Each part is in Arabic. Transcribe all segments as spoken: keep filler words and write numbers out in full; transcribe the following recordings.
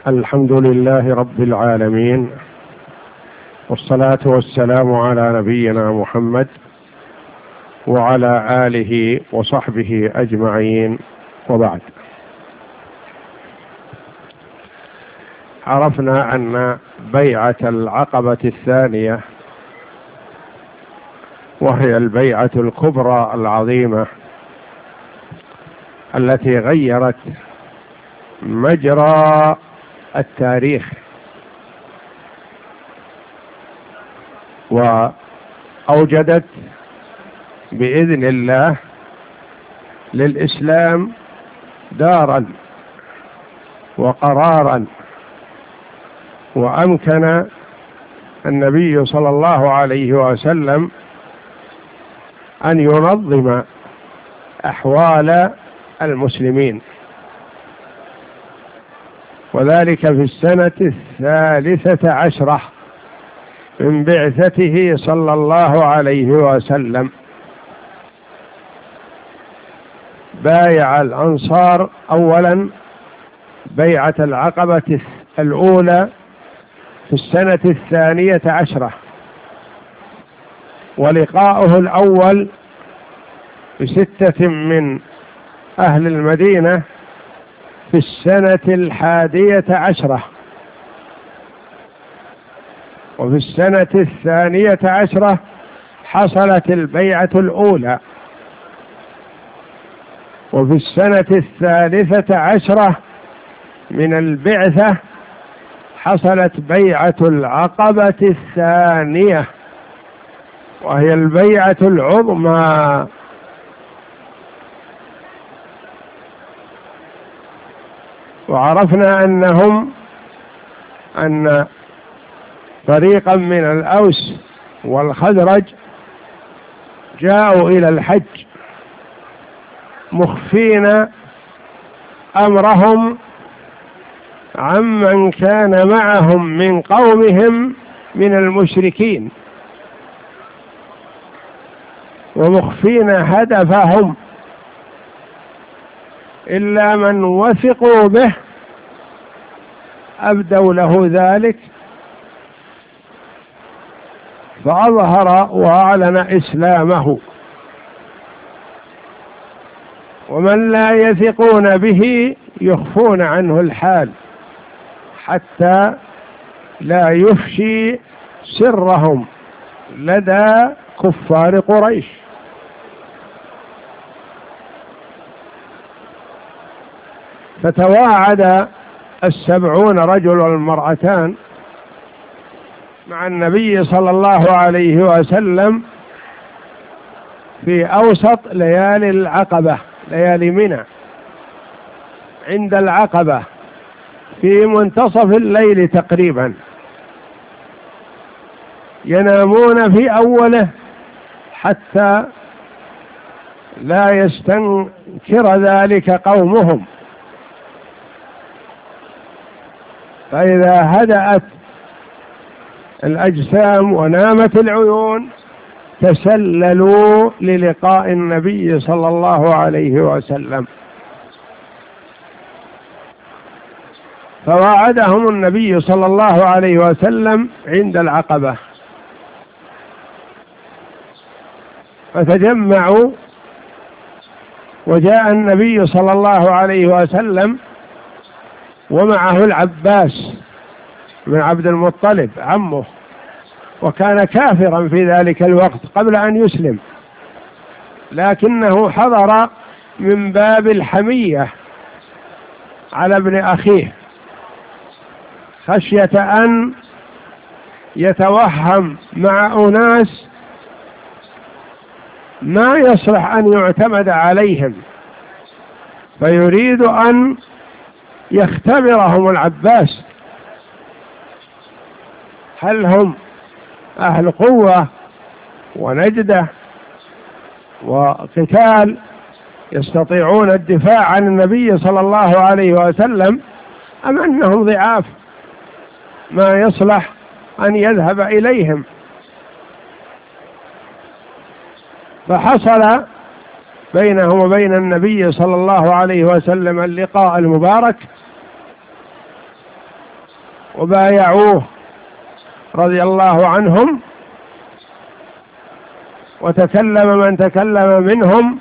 الحمد لله رب العالمين، والصلاة والسلام على نبينا محمد وعلى آله وصحبه أجمعين، وبعد. عرفنا أن بيعة العقبة الثانية وهي البيعة الكبرى العظيمة التي غيرت مجرى التاريخ وأوجدت بإذن الله للإسلام دارا وقرارا، وأمكن النبي صلى الله عليه وسلم أن ينظم أحوال المسلمين، وذلك في السنة الثالثة عشرة من بعثته صلى الله عليه وسلم. بايع الأنصار أولا بيعة العقبة الأولى في السنة الثانية عشرة، ولقاؤه الأول بستة من أهل المدينة في السنة الحادية عشرة، وفي السنة الثانية عشرة حصلت البيعة الأولى، وفي السنة الثالثة عشرة من البعثة حصلت بيعة العقبة الثانية، وهي البيعة العظمى. وعرفنا أنهم أن فريقا من الأوس والخزرج جاءوا إلى الحج مخفين أمرهم عمن كان معهم من قومهم من المشركين، ومخفين هدفهم، إلا من وثقوا به أبدوا له ذلك فأظهر وأعلن إسلامه، ومن لا يثقون به يخفون عنه الحال حتى لا يفشي سرهم لدى كفار قريش. فتواعد السبعون رجل والمرأتان مع النبي صلى الله عليه وسلم في أوسط ليالي العقبة، ليالي منى، عند العقبة في منتصف الليل تقريبا، ينامون في أوله حتى لا يستنكر ذلك قومهم، فإذا هدأت الأجسام ونامت العيون تسللوا للقاء النبي صلى الله عليه وسلم، فوعدهم النبي صلى الله عليه وسلم عند العقبة، فتجمعوا، وجاء النبي صلى الله عليه وسلم ومعه العباس بن عبد المطلب عمه، وكان كافرا في ذلك الوقت قبل أن يسلم، لكنه حضر من باب الحمية على ابن أخيه، خشية أن يتوهم مع أناس ما يصلح أن يعتمد عليهم، فيريد أن يختبرهم العباس هل هم أهل قوة ونجدة وقتال يستطيعون الدفاع عن النبي صلى الله عليه وسلم، أم أنهم ضعاف ما يصلح أن يذهب إليهم. فحصل بينه وبين النبي صلى الله عليه وسلم اللقاء المبارك، وبايعوه رضي الله عنهم، وتكلم من تكلم منهم،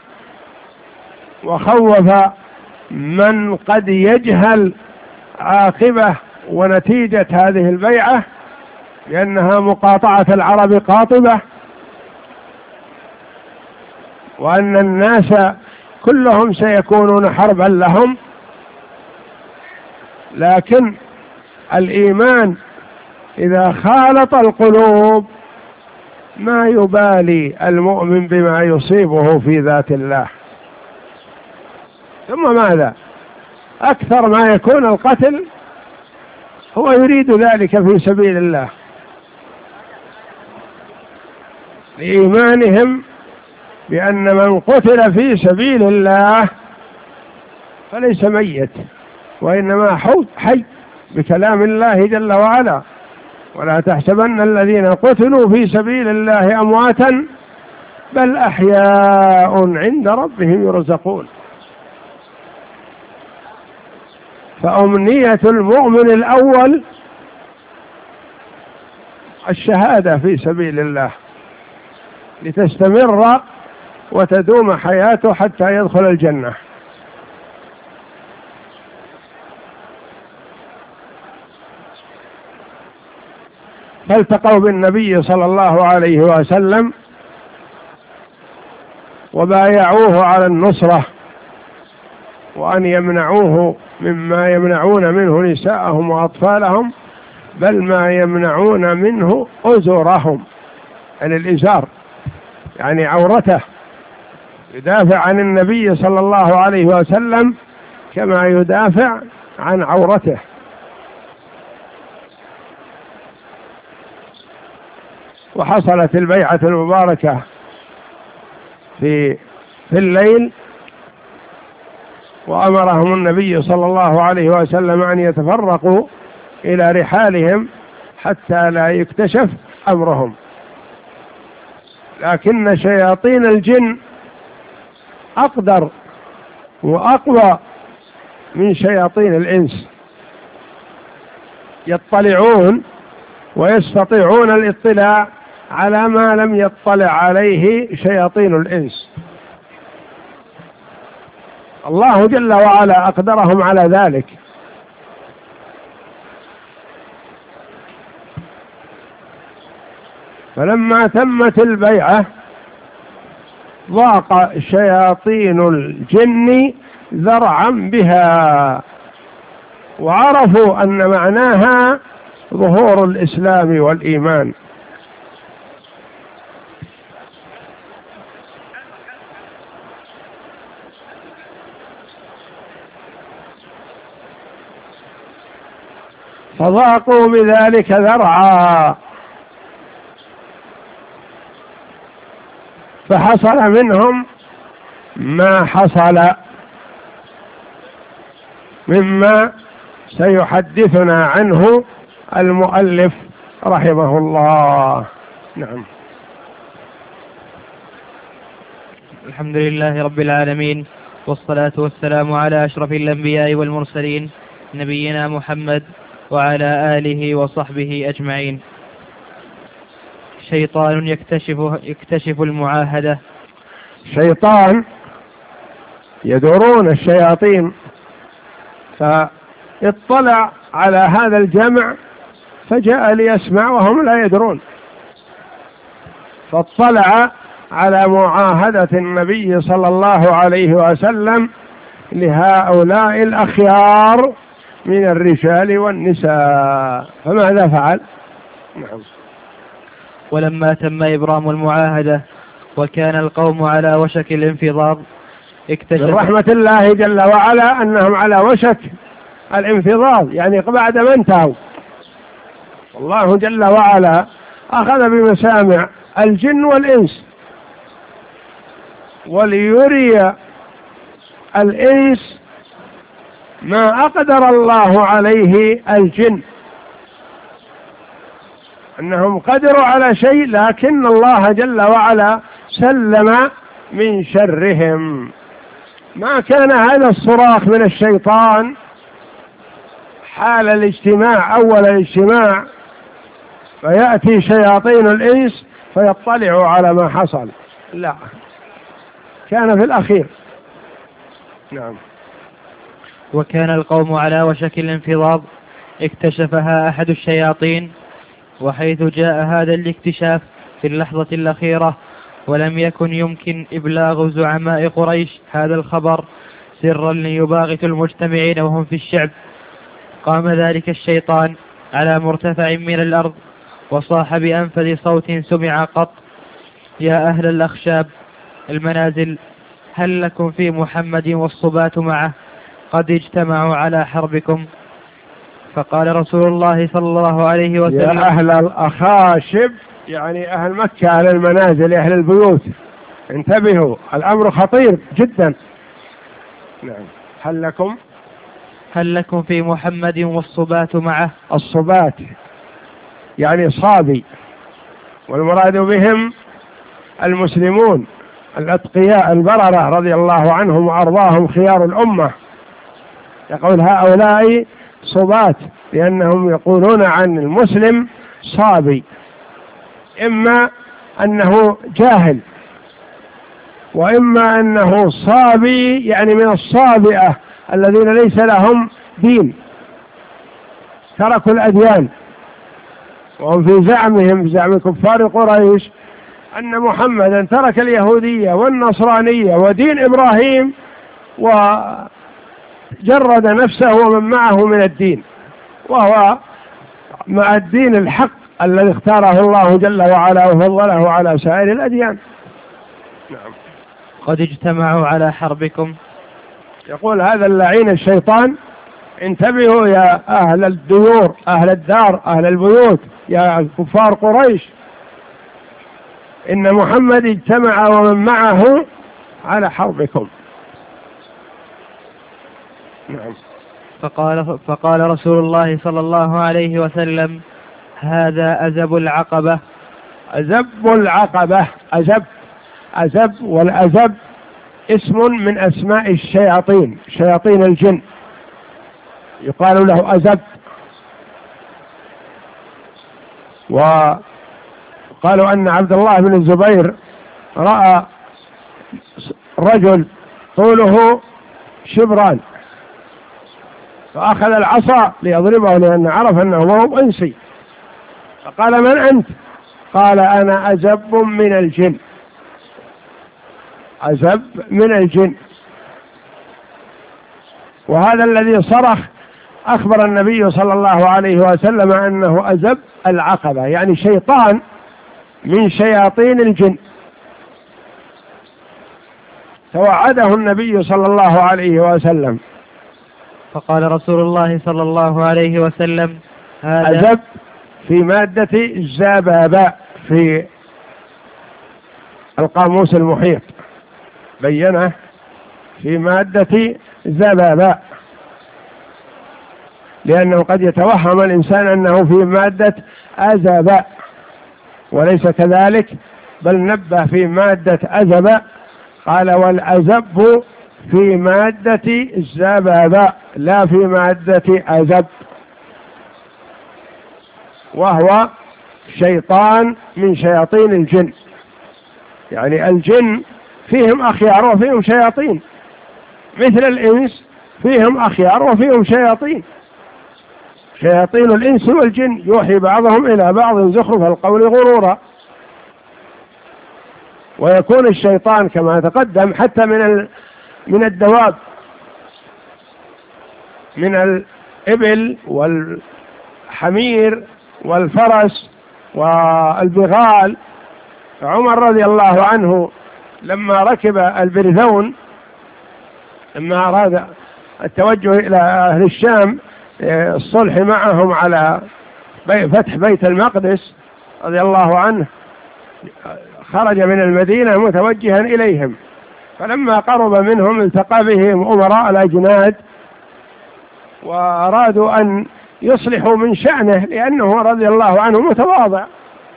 وخوف من قد يجهل عاقبة ونتيجة هذه البيعة، لأنها مقاطعة العرب قاطبة، وأن الناس كلهم سيكونون حربا لهم. لكن الإيمان إذا خالط القلوب ما يبالي المؤمن بما يصيبه في ذات الله. ثم ماذا؟ أكثر ما يكون القتل هو يريد ذلك في سبيل الله، لإيمانهم بأن من قتل في سبيل الله فليس ميت، وإنما حي بكلام الله جل وعلا: ولا تحسبن الذين قتلوا في سبيل الله أمواتا بل أحياء عند ربهم يرزقون. فأمنية المؤمن الأول الشهادة في سبيل الله لتستمر وتدوم حياته حتى يدخل الجنة. فالتقوا بالنبي صلى الله عليه وسلم وبايعوه على النصرة، وأن يمنعوه مما يمنعون منه نساءهم وأطفالهم، بل ما يمنعون منه أزرهم، يعني الإزار يعني عورته، يدافع عن النبي صلى الله عليه وسلم كما يدافع عن عورته. وحصلت البيعة المباركة في في الليل، وأمرهم النبي صلى الله عليه وسلم أن يتفرقوا إلى رحالهم حتى لا يكتشف أمرهم. لكن شياطين الجن أقدر وأقوى من شياطين الإنس، يطلعون ويستطيعون الاطلاع على ما لم يطلع عليه شياطين الإنس. الله جل وعلا أقدرهم على ذلك. فلما تمت البيعة ضاق شياطين الجن ذرعا بها، وعرفوا أن معناها ظهور الإسلام والإيمان. فضاقوا بذلك ذرعا، فحصل منهم ما حصل مما سيحدثنا عنه المؤلف رحمه الله. نعم. الحمد لله رب العالمين، والصلاة والسلام على أشرف الأنبياء والمرسلين نبينا محمد وعلى آله وصحبه أجمعين. شيطان يكتشف, يكتشف المعاهدة. شيطان يدورون الشياطين، فاطلع على هذا الجمع فجاء ليسمع وهم لا يدرون، فاطلع على معاهدة النبي صلى الله عليه وسلم لهؤلاء الأخيار من الرجال والنساء، فماذا فعل؟ نعم. ولما تم إبرام المعاهدة وكان القوم على وشك الانفضاض اكتشف من رحمة الله جل وعلا أنهم على وشك الانفضاض، يعني بعد ما انتهوا. الله جل وعلا أخذ بمسامع الجن والإنس وليري الإنس ما أقدر الله عليه الجن، أنهم قدروا على شيء لكن الله جل وعلا سلم من شرهم. ما كان هذا الصراخ من الشيطان حال الاجتماع أول الاجتماع فيأتي شياطين الإنس فيطلعوا على ما حصل، لا، كان في الأخير. نعم. وكان القوم على وشك الانفضاض اكتشفها أحد الشياطين، وحيث جاء هذا الاكتشاف في اللحظة الأخيرة ولم يكن يمكن إبلاغ زعماء قريش هذا الخبر سرا ليباغت المجتمعين وهم في الشعب، قام ذلك الشيطان على مرتفع من الأرض وصاح بأنفذ صوت سمع قط: يا أهل الأخشاب المنازل، هل لكم في محمد والصبات معه قد اجتمعوا على حربكم؟ فقال رسول الله صلى الله عليه وسلم: يا أهل الأخاشب، يعني أهل مكة، أهل المنازل، أهل البيوت، انتبهوا، الأمر خطير جدا. نعم. هل لكم هل لكم في محمد والصبات معه؟ الصبات يعني صابي، والمراد بهم المسلمون الأتقياء البررة رضي الله عنهم وأرضاهم خيار الأمة. يقول هؤلاء صبات لأنهم يقولون عن المسلم صابي، إما أنه جاهل وإما أنه صابي يعني من الصابئة الذين ليس لهم دين، تركوا الأديان، وهم في زعمهم زعم كفار قريش أن محمدا ترك اليهودية والنصرانية ودين إبراهيم وجرد نفسه ومن معه من الدين، وهو مع الدين الحق الذي اختاره الله جل وعلا وفضله على سائر الأديان. نعم. قد اجتمعوا على حربكم. يقول هذا اللعين الشيطان: انتبهوا يا أهل الديور، أهل الدار، أهل البيوت، يا كفار قريش، إن محمد اجتمع ومن معه على حربكم. نعم. فقال, فقال رسول الله صلى الله عليه وسلم: هذا أزب العقبة. أزب العقبة، أزب أزب والأزب اسم من أسماء الشياطين، شياطين الجن، يقال له أزب. وقالوا أن عبد الله بن الزبير رأى رجل طوله شبران فأخذ العصا ليضربه لأن عرف أنه هو إنسي، فقال: من أنت؟ قال: أنا أزب من الجن. أزب من الجن. وهذا الذي صرخ أخبر النبي صلى الله عليه وسلم أنه أزب العقبة، يعني شيطان من شياطين الجن، توعده النبي صلى الله عليه وسلم. فقال رسول الله صلى الله عليه وسلم: هذا أزب في مادة الزباباء في القاموس المحيط، بينه في مادة زباباء، لأنه قد يتوهم الإنسان أنه في مادة أزباء وليس كذلك، بل نبه في مادة أزباء، قال: والأزب في مادة الزباباء لا في مادة أزب، وهو شيطان من شياطين الجن. يعني الجن فيهم أخيار وفيهم شياطين، مثل الإنس فيهم أخيار وفيهم شياطين، شياطين الإنس والجن يوحي بعضهم إلى بعض زخرف القول غرورا. ويكون الشيطان كما تقدم حتى من من الدواب، من الإبل والحمير والفرس والبغال. عمر رضي الله عنه لما ركب البرذون، لما أراد التوجه إلى أهل الشام الصلح معهم على فتح بيت المقدس رضي الله عنه، خرج من المدينة متوجها إليهم، فلما قرب منهم التقى بهم أمراء الأجناد وأرادوا أن يصلحوا من شأنه، لأنه رضي الله عنه متواضع،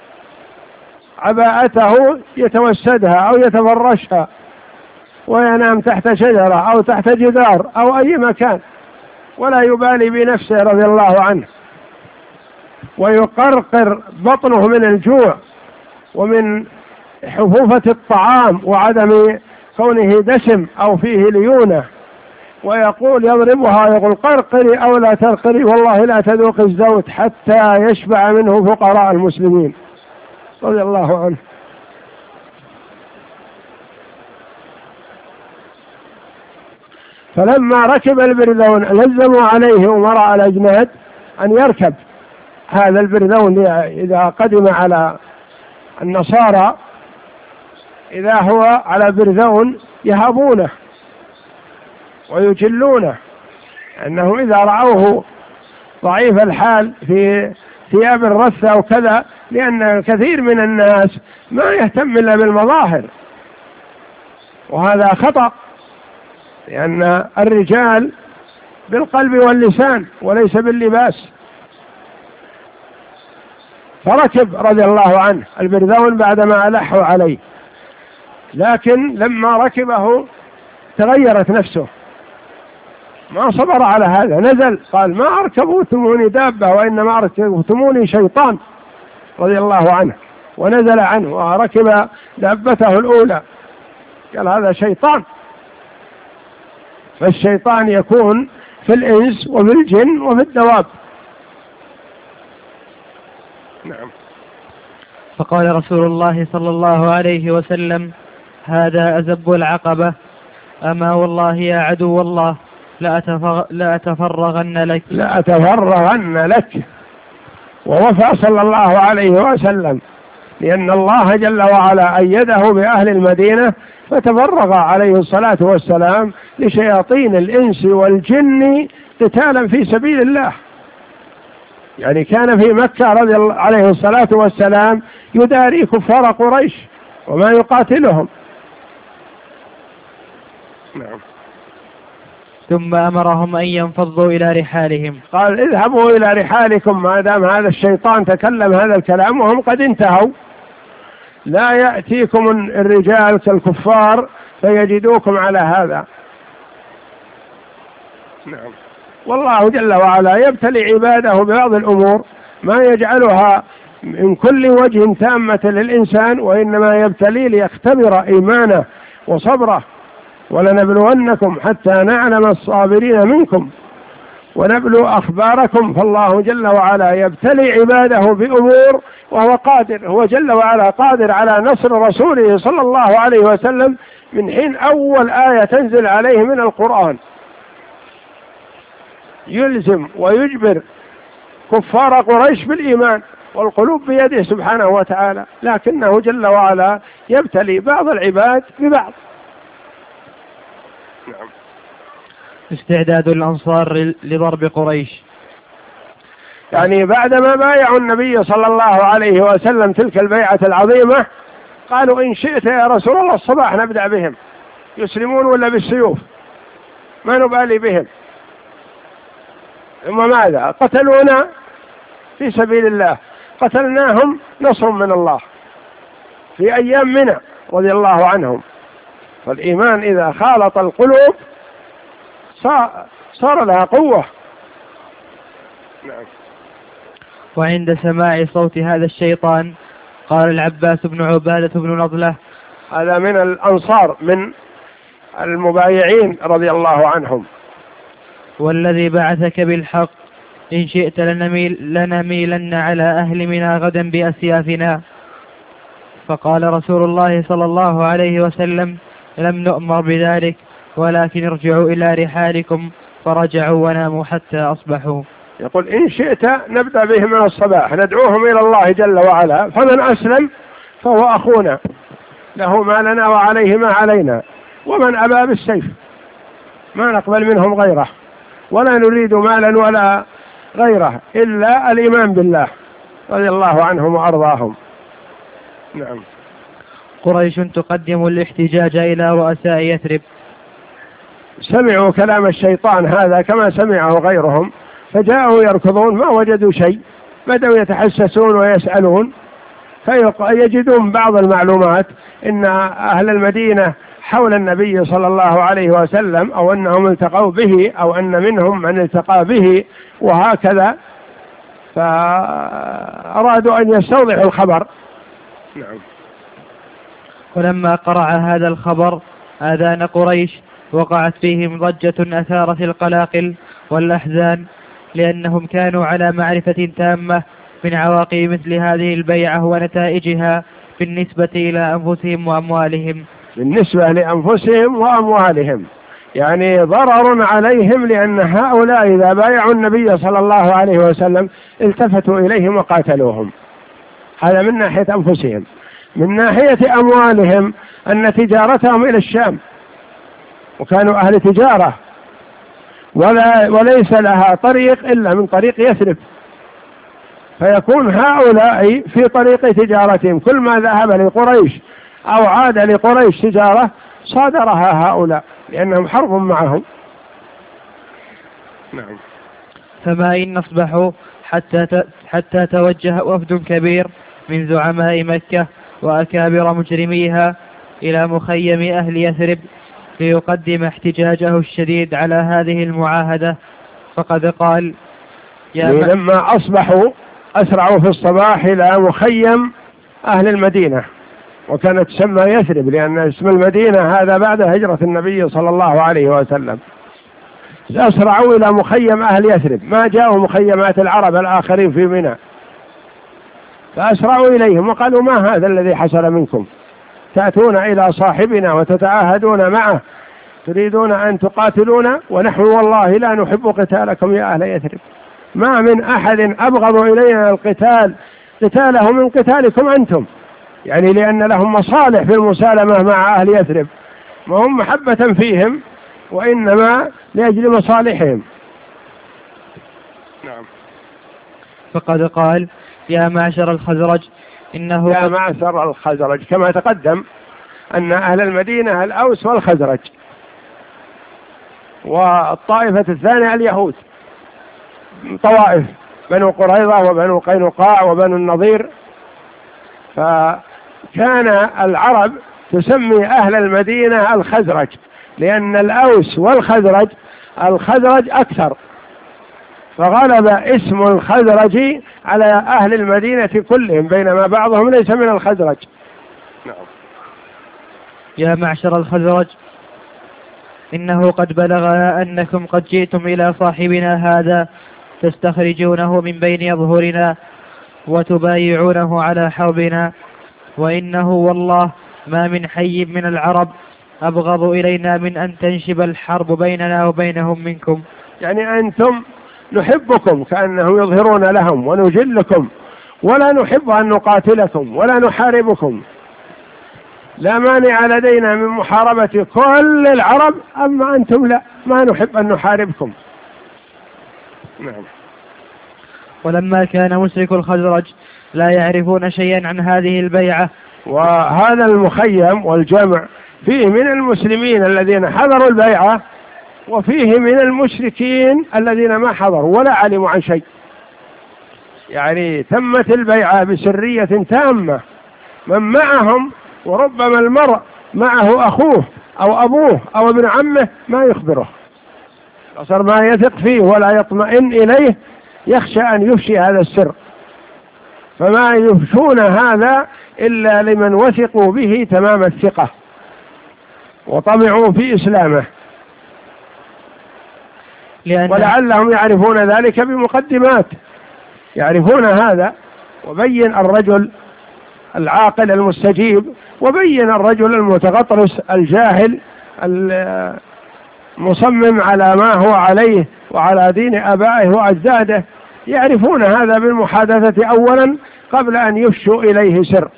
عباءته يتوسدها أو يتفرشها وينام تحت شجرة أو تحت جدار أو أي مكان، ولا يبالي بنفسه رضي الله عنه، ويقرقر بطنه من الجوع ومن حفوفة الطعام وعدم كونه دسم أو فيه ليونة، ويقول يضربها يقول قرقري أو لا ترقري والله لا تذوق الزوت حتى يشبع منه فقراء المسلمين رضي الله عنه. فلما ركب البرذون لزموا عليه أمراء الأجناد أن يركب هذا البرذون إذا قدم على النصارى، إذا هو على برذون يهابونه ويجلونه، أنه إذا رأوه ضعيف الحال في ثياب الرثة أو كذا، لأن كثير من الناس ما يهتم إلا بالمظاهر، وهذا خطأ، لأن الرجال بالقلب واللسان وليس باللباس. فركب رضي الله عنه البرذون بعدما ألحوا عليه، لكن لما ركبه تغيرت نفسه، ما صبر على هذا، نزل قال ما أركبتموني دابة وإنما أركبتموني شيطان رضي الله عنه، ونزل عنه وركب دابته الأولى، قال هذا شيطان. فالشيطان يكون في الإنس وفي الجن وفي الدواب. نعم. فقال رسول الله صلى الله عليه وسلم هذا أزب العقبة، أما والله يا عدو الله لا أتفرغن لك لا أتفرغن لك. ووفى صلى الله عليه وسلم، لأن الله جل وعلا أيده بأهل المدينة، فتفرغ عليه الصلاة والسلام لشياطين الإنس والجن قتالا في سبيل الله. يعني كان في مكة رضي الله عليه الصلاة والسلام يداري كفار قريش وما يقاتلهم. نعم. ثم أمرهم أن ينفضوا إلى رحالهم، قال اذهبوا إلى رحالكم ما دام هذا الشيطان تكلم هذا الكلام وهم قد انتهوا، لا يأتيكم الرجال كالكفار فيجدوكم على هذا. نعم. والله جل وعلا يبتلي عباده ببعض الأمور ما يجعلها من كل وجه تامة للإنسان، وإنما يبتلي ليختبر إيمانه وصبره. ولنبلونكم حتى نعلم الصابرين منكم ونبلو أخباركم. فالله جل وعلا يبتلي عباده بأمور وهو قادر، هو جل وعلا قادر على نصر رسوله صلى الله عليه وسلم من حين أول آية تنزل عليه من القرآن، يلزم ويجبر كفار قريش بالإيمان، والقلوب بيده سبحانه وتعالى، لكنه جل وعلا يبتلي بعض العباد ببعض. نعم. استعداد الأنصار لضرب قريش، يعني بعدما بايعوا النبي صلى الله عليه وسلم تلك البيعة العظيمة، قالوا إن شئت يا رسول الله الصباح نبدأ بهم، يسلمون ولا بالسيوف ما نبالي بهم. ثم ماذا؟ قتلونا في سبيل الله، قتلناهم نصر من الله في أيام منى رضي الله عنهم. فالإيمان إذا خالط القلوب صار لها قوة. نعم. وعند سماع صوت هذا الشيطان قال العباس بن عبادة بن نضلة، هذا من الأنصار من المبايعين رضي الله عنهم، والذي بعثك بالحق إن شئت لنميل لنميلن على أهل منى غدا بأسيافنا. فقال رسول الله صلى الله عليه وسلم لم نؤمر بذلك، ولكن ارجعوا إلى رحالكم. فرجعوا وناموا حتى أصبحوا. يقول إن شئت نبدأ بهم من الصباح ندعوهم إلى الله جل وعلا، فمن أسلم فهو أخونا له ما لنا وعليه ما علينا، ومن أبى بالسيف ما نقبل منهم غيره، ولا نريد مالا ولا غيره إلا الإيمان بالله رضي الله عنهم وأرضاهم. نعم. قريش تقدم الاحتجاج إلى رؤساء يثرب، سمعوا كلام الشيطان هذا كما سمعه غيرهم، فجاءوا يركضون ما وجدوا شيء، بدأوا يتحسسون ويسألون، فيجدون بعض المعلومات إن أهل المدينة حول النبي صلى الله عليه وسلم، أو أنهم التقوا به، أو أن منهم من التقى به، وهكذا، فأرادوا أن يستوضحوا الخبر. نعم. ولما قرع هذا الخبر آذان قريش وقعت فيهم ضجة أثارت القلاقل والأحزان، لأنهم كانوا على معرفة تامة من عواقب مثل هذه البيعة ونتائجها بالنسبة إلى أنفسهم وأموالهم. بالنسبة لأنفسهم وأموالهم يعني ضرر عليهم، لأن هؤلاء إذا بايعوا النبي صلى الله عليه وسلم التفتوا إليهم وقاتلوهم. هذا من ناحية أنفسهم. من ناحية أموالهم أن تجارتهم إلى الشام، وكانوا أهل تجارة، ولا وليس لها طريق إلا من طريق يثرب، فيكون هؤلاء في طريق تجارتهم، كل ما ذهب لقريش أو عاد لقريش تجارة صادرها هؤلاء، لأنهم حرب معهم. نعم. فما إن أصبحوا حتى حتى توجه وفد كبير من زعماء مكة وأكابر مجرميها إلى مخيم أهل يثرب ليقدم احتجاجه الشديد على هذه المعاهدة، فقد قال: يا لما أصبحوا أسرعوا في الصباح إلى مخيم أهل المدينة، وكانت تسمى يثرب لأن اسم المدينة هذا بعد هجرة النبي صلى الله عليه وسلم. أسرعوا إلى مخيم أهل يثرب، ما جاءوا مخيمات العرب الآخرين في منى، فأسرعوا إليهم وقالوا: ما هذا الذي حصل منكم؟ تأتون إلى صاحبنا وتتعاهدون معه، تريدون أن تقاتلون، ونحن والله لا نحب قتالكم يا أهل يثرب. ما من أحد أبغض إلينا القتال قتاله من قتالكم أنتم، يعني لأن لهم مصالح في المسالمة مع أهل يثرب، ما هم محبة فيهم وإنما لأجل مصالحهم. نعم. فقد قال: يا معشر الخزرج إنه يا معشر الخزرج، كما تقدم أن أهل المدينة الأوس والخزرج، والطائفة الثانية اليهود، طوائف بنو قريظة وبنو قينقاع وبنو النضير. فكان العرب تسمي أهل المدينة الخزرج، لأن الأوس والخزرج الخزرج أكثر، فغلب اسم الخزرج على أهل المدينة كلهم، بينما بعضهم ليس من الخزرج. نعم. يا معشر الخزرج إنه قد بلغنا أنكم قد جئتم إلى صاحبنا هذا تستخرجونه من بين أظهرنا وتبايعونه على حربنا، وإنه والله ما من حي من العرب أبغض إلينا من أن تنشب الحرب بيننا وبينهم منكم. يعني أنتم نحبكم كأنهم يظهرون لهم، ونجلكم، ولا نحب أن نقاتلكم ولا نحاربكم، لا مانع لدينا من محاربة كل العرب، أما أنتم لا، ما نحب أن نحاربكم. نعم. ولما كان مشرك الخزرج لا يعرفون شيئا عن هذه البيعة، وهذا المخيم والجمع فيه من المسلمين الذين حضروا البيعة، وفيه من المشركين الذين ما حضروا ولا علموا عن شيء، يعني تمت البيعة بسرية تامة، من معهم، وربما المرء معه أخوه أو أبوه أو ابن عمه ما يخبره، صار ما يثق فيه ولا يطمئن إليه، يخشى أن يفشي هذا السر، فما يفشون هذا إلا لمن وثقوا به تمام الثقة وطمعوا في إسلامه، ولعلهم يعرفون ذلك بمقدمات، يعرفون هذا، وبين الرجل العاقل المستجيب، وبين الرجل المتغطرس الجاهل المصمم على ما هو عليه وعلى دين آبائه وأجداده، يعرفون هذا بالمحادثة أولا قبل أن يفشوا إليه سر.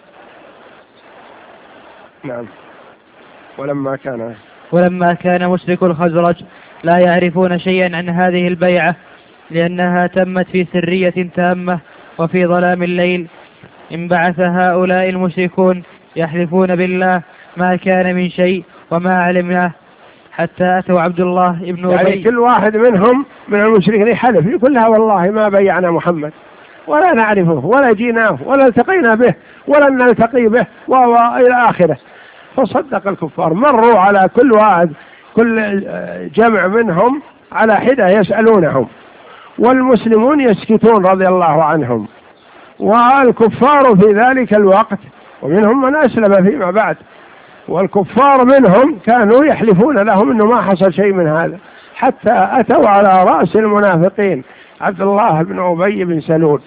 نعم. ولما كان ولما كان مشرك الخزرج لا يعرفون شيئا عن هذه البيعة لأنها تمت في سرية تامة وفي ظلام الليل، انبعث هؤلاء المشركون يحلفون بالله ما كان من شيء وما علمناه، حتى أتوا عبد الله ابن أبي. يعني كل واحد منهم من المشركين يحلف يقول لها والله ما بيعنا محمد ولا نعرفه ولا جيناه ولا التقينا به ولا نلتقي به وإلى آخره. فصدق الكفار، مروا على كل واحد كل جمع منهم على حدة يسألونهم، والمسلمون يسكتون رضي الله عنهم، والكفار في ذلك الوقت ومنهم من أسلم فيما بعد، والكفار منهم كانوا يحلفون لهم أنه ما حصل شيء من هذا، حتى أتوا على رأس المنافقين عبد الله بن أبي بن سلول.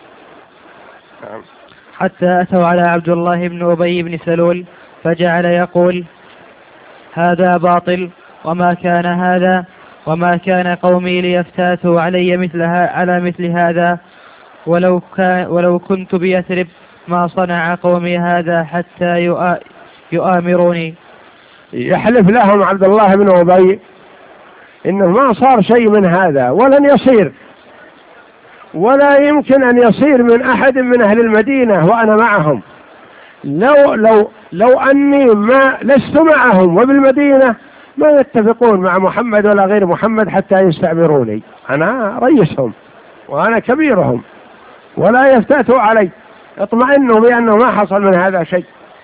حتى أتوا على عبد الله بن أبي بن سلول فجعل يقول: هذا باطل، وما كان هذا، وما كان قومي ليفتاتوا علي مثلها على مثل هذا، ولو, كان ولو كنت بيثرب ما صنع قومي هذا حتى يؤامروني. يحلف لهم عبد الله بن أبي إنه ما صار شيء من هذا ولن يصير، ولا يمكن أن يصير من أحد من أهل المدينة وأنا معهم، لو لو لو أني ما لست معهم وبالمدينة ما يتفقون مع محمد ولا غير محمد حتى يستعمروني، أنا رئيسهم وأنا كبيرهم، ولا يفتاتوا علي، اطمئنوا بأنه ما حصل من هذا شيء.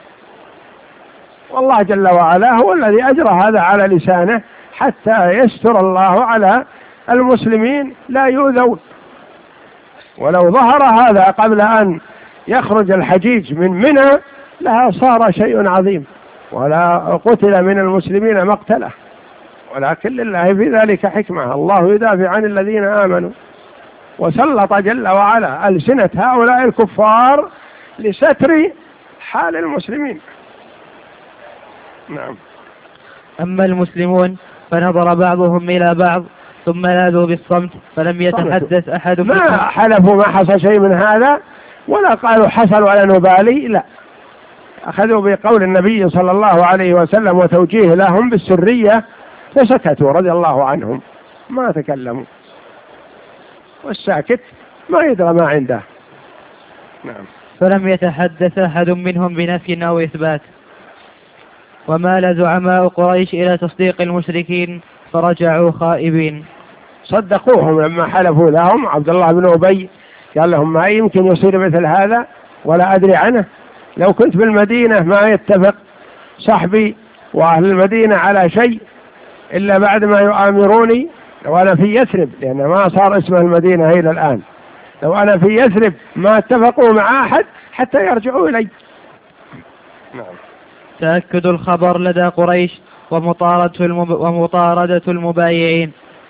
والله جل وعلا هو الذي أجرى هذا على لسانه حتى يستر الله على المسلمين لا يؤذون. ولو ظهر هذا قبل أن يخرج الحجيج من منى لها صار شيء عظيم، ولا قتل من المسلمين مقتله، ولكن لله في ذلك حكمة، الله يدافع عن الذين آمنوا، وسلط جل وعلا ألسنة هؤلاء الكفار لستر حال المسلمين. نعم. أما المسلمون فنظر بعضهم إلى بعض ثم لاذوا بالصمت، فلم يتحدث أحد ما حلفوا ما حصل شيء من هذا، ولا قالوا حصل ولا نبالي، لا، أخذوا بقول النبي صلى الله عليه وسلم وتوجيه لهم بالسرية فسكتوا رضي الله عنهم، ما تكلموا، والساكت ما يدرى ما عنده. نعم. فلم يتحدث أحد منهم بنفي أو إثبات. ومال زعماء قريش إلى تصديق المشركين فرجعوا خائبين. صدقوهم لما حلفوا لهم. عبد الله بن أبي قال لهم ما يمكن يصير مثل هذا ولا أدري عنه، لو كنت بالمدينة ما يتفق صحبي وأهل المدينة على شيء إلا بعد ما يؤامروني، لو أنا في يثرب، لأن ما صار اسم المدينة إلى الآن، لو أنا في يثرب ما اتفقوا مع أحد حتى يرجعوا إلي. نعم. تأكد الخبر لدى قريش ومطاردة, المب... ومطاردة المبايعين.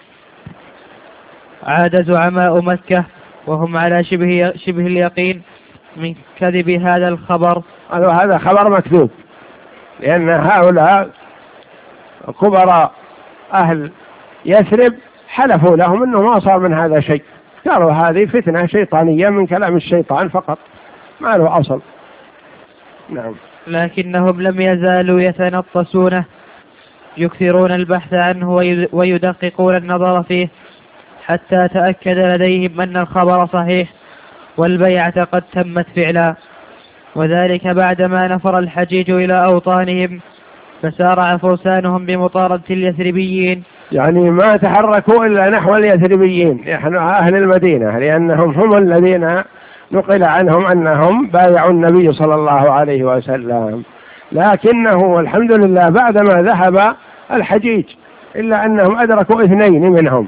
عاد زعماء مكة وهم على شبه, شبه اليقين من كذب هذا الخبر. هذا خبر مكذوب، لأن هؤلاء كبراء أهل يثرب حلفوا لهم أنه ما صار من هذا شيء، قالوا هذه فتنة شيطانية من كلام الشيطان فقط، ما له أصل. نعم. لكنهم لم يزالوا يتنطسونه، يكثرون البحث عنه ويدققون النظر فيه حتى تأكد لديهم أن الخبر صحيح والبيعة قد تمت فعلا، وذلك بعدما نفر الحجيج إلى أوطانهم فسارع فرسانهم بمطاردة اليثربيين. يعني ما تحركوا إلا نحو اليثربيين، نحن أهل المدينة، لأنهم هم الذين نقل عنهم أنهم بايعوا النبي صلى الله عليه وسلم، لكنه والحمد لله بعدما ذهب الحجيج إلا أنهم أدركوا اثنين منهم.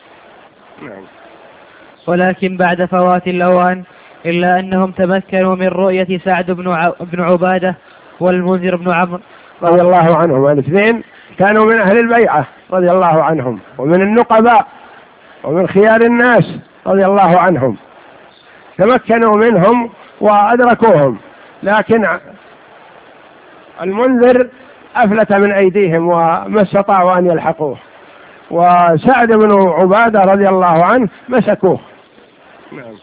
ولكن بعد فوات الأوان إلا أنهم تمكنوا من رؤية سعد بن عبادة والمنذر بن عمرو رضي الله عنهم، الاثنين كانوا من أهل البيعة رضي الله عنهم، ومن النقباء ومن خيار الناس رضي الله عنهم، تمكنوا منهم وأدركوهم، لكن المنذر أفلت من أيديهم وما استطاعوا أن يلحقوه، وسعد بن عبادة رضي الله عنه مسكوه. نعم.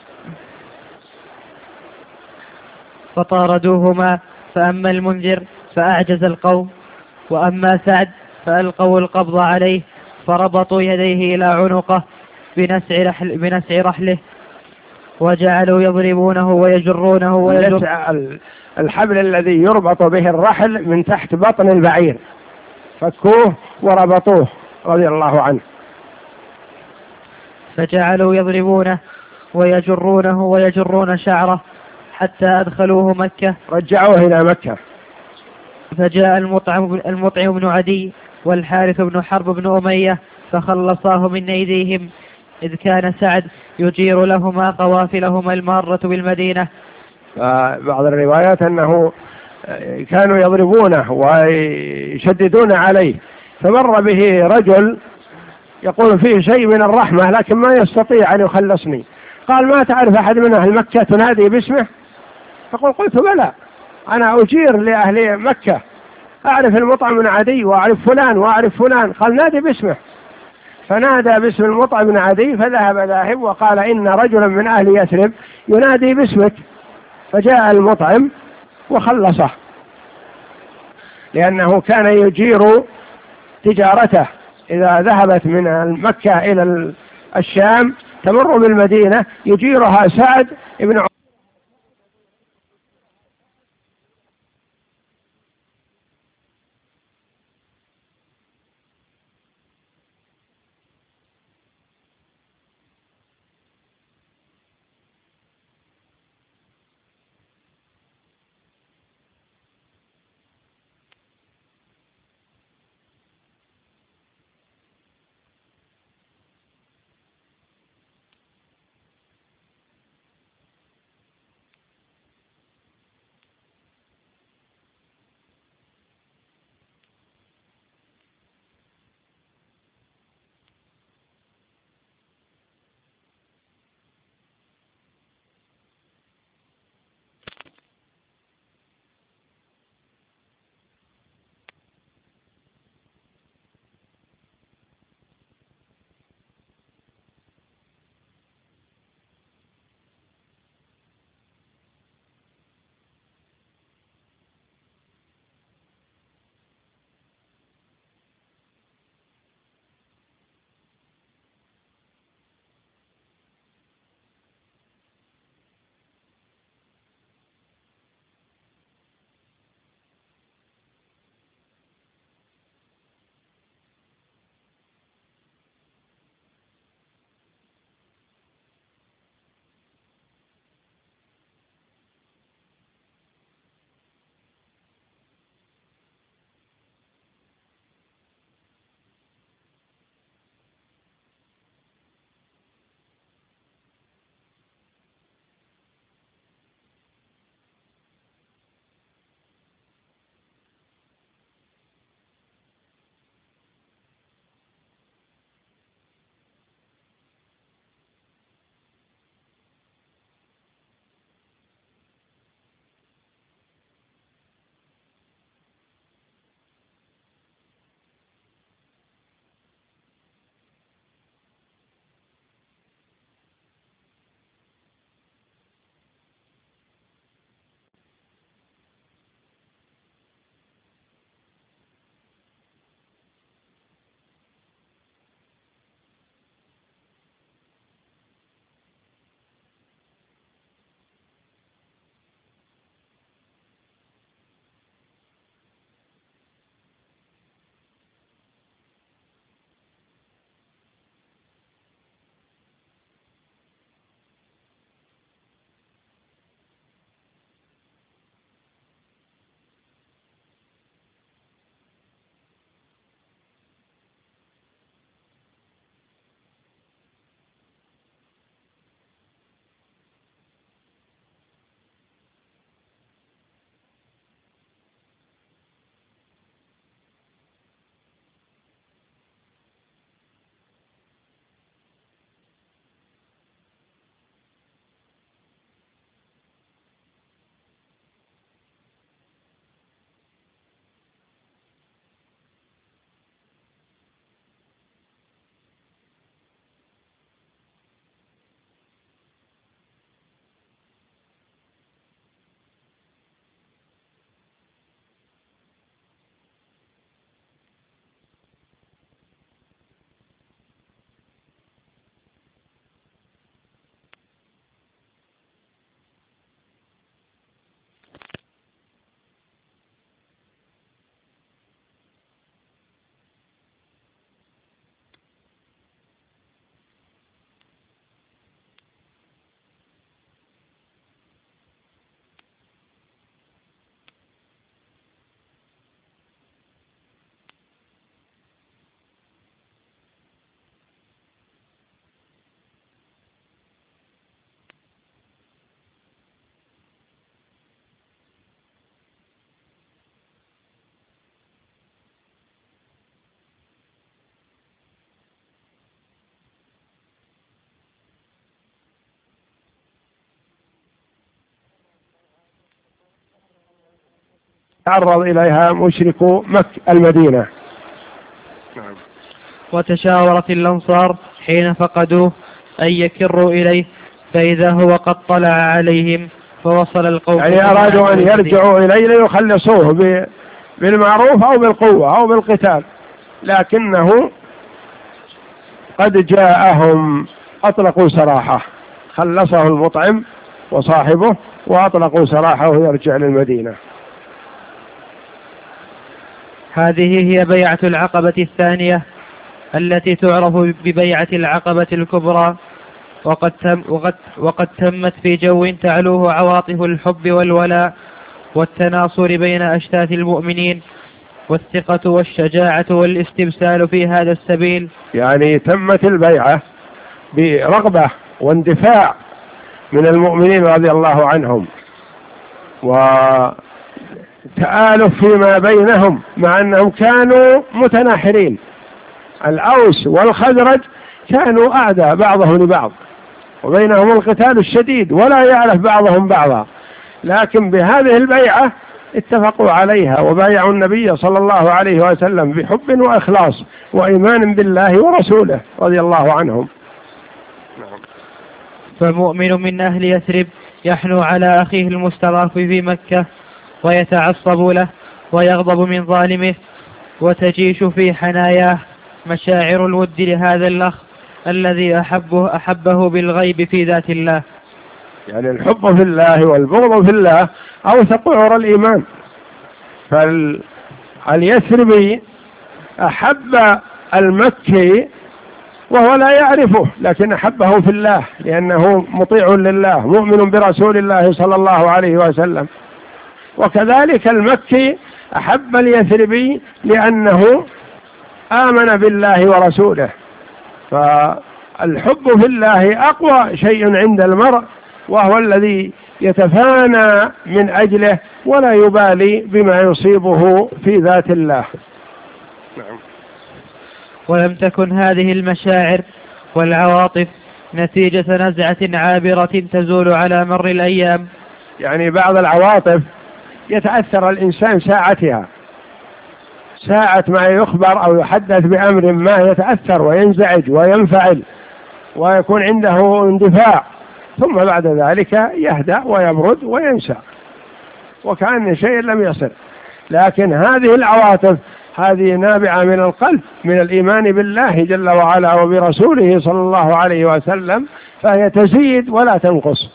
فطاردوهما، فأما المنذر فأعجز القوم، وأما سعد فألقوا القبض عليه فربطوا يديه إلى عنقه بنسع, رحل بنسع رحله وجعلوا يضربونه ويجرونه ويجر الحبل الذي يربط به الرحل من تحت بطن البعير، فكوه وربطوه رضي الله عنه. فجعلوا يضربونه ويجرونه ويجرون شعره حتى أدخلوه مكة، رجعوه إلى مكة. فجاء المطعم, المطعم بن عدي والحارث بن حرب بن أمية فخلصاه من أيديهم، إذ كان سعد يجير لهما قوافلهما المارة بالمدينة. بعض الروايات أنه كانوا يضربونه ويشددون عليه، فمر به رجل يقول فيه شيء من الرحمة لكن ما يستطيع أن يخلصني، قال ما تعرف أحد من أهل مكة تنادي باسمه؟ فقل قلت بلى، أنا أجير لأهل مكة، أعرف المطعم بن عدي وأعرف فلان وأعرف فلان. قال نادي باسمه، فنادى باسم المطعم بن عدي، فذهب ذاهب وقال إن رجلا من أهل يثرب ينادي باسمك، فجاء المطعم وخلصه، لأنه كان يجير تجارته إذا ذهبت من مكة إلى الشام تمر بالمدينة يجيرها سعد بن تعرض إليها مشركو مكة المدينة. نعم. وتشاورت الأنصار حين فقدوه أن يكروا إليه، فإذا هو قد طلع عليهم فوصل القوم، يعني أرادوا أن يرجعوا إليه ليخلصوه بالمعروف أو بالقوة أو بالقتال، لكنه قد جاءهم أطلقوا سراحه، خلصه المطعم وصاحبه وأطلقوا سراحه يرجع للمدينة. هذه هي بيعة العقبة الثانية التي تعرف ببيعة العقبة الكبرى، وقد, تم وقد, وقد تمت في جو تعلوه عواطف الحب والولاء والتناصر بين أشتات المؤمنين، والثقة والشجاعة والاستبسال في هذا السبيل. يعني تمت البيعة برغبة واندفاع من المؤمنين رضي الله عنهم، وتآلف فيما بينهم، مع أنهم كانوا متناحرين. الأوس والخزرج كانوا أعداء بعضهم لبعض، وبينهم القتال الشديد ولا يعرف بعضهم بعضا، لكن بهذه البيعة اتفقوا عليها وبايعوا النبي صلى الله عليه وسلم بحب وإخلاص وإيمان بالله ورسوله رضي الله عنهم. فمؤمن من أهل يثرب يحنو على أخيه المستضعف في مكة ويتعصب له ويغضب من ظالمه، وتجيش في حناياه مشاعر الود لهذا الأخ الذي أحبه, أحبه بالغيب في ذات الله. يعني الحب في الله والبغض في الله أوثق عرى الإيمان. فاليثربي أحب المكي وهو لا يعرفه، لكن أحبه في الله لأنه مطيع لله مؤمن برسول الله صلى الله عليه وسلم. وكذلك المكي أحب اليثربي لأنه آمن بالله ورسوله. فالحب في الله أقوى شيء عند المرء، وهو الذي يتفانى من أجله ولا يبالي بما يصيبه في ذات الله. نعم. ولم تكن هذه المشاعر والعواطف نتيجة نزعة عابرة تزول على مر الأيام. يعني بعض العواطف يتأثر الإنسان ساعتها، ساعة ما يخبر أو يحدث بأمر ما يتأثر وينزعج وينفعل ويكون عنده اندفاع، ثم بعد ذلك يهدأ ويبرد وينسى وكأن شيء لم يصل. لكن هذه العواطف هذه نابعة من القلب، من الإيمان بالله جل وعلا وبرسوله صلى الله عليه وسلم، فهي تزيد ولا تنقص.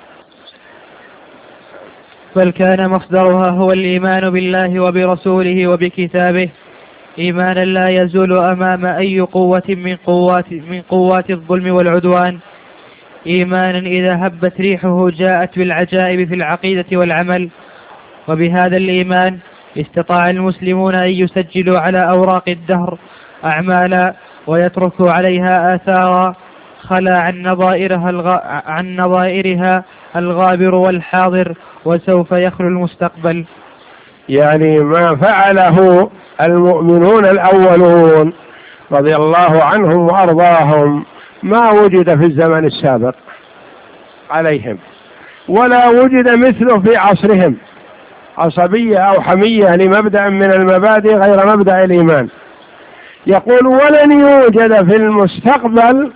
بل كان مصدرها هو الإيمان بالله وبرسوله وبكتابه، إيمانا لا يزول أمام أي قوة من قوات, من قوات الظلم والعدوان، إيمانا إذا هبت ريحه جاءت بالعجائب في العقيدة والعمل. وبهذا الإيمان استطاع المسلمون أن يسجلوا على أوراق الدهر أعمالا ويتركوا عليها آثارا خلا عن نظائرها, الغ... عن نظائرها الغابر والحاضر، وسوف يخلو المستقبل. يعني ما فعله المؤمنون الأولون رضي الله عنهم وأرضاهم ما وجد في الزمن السابق عليهم، ولا وجد مثله في عصرهم، عصبية أو حمية لمبدأ من المبادئ غير مبدأ الإيمان. يقول ولن يوجد في المستقبل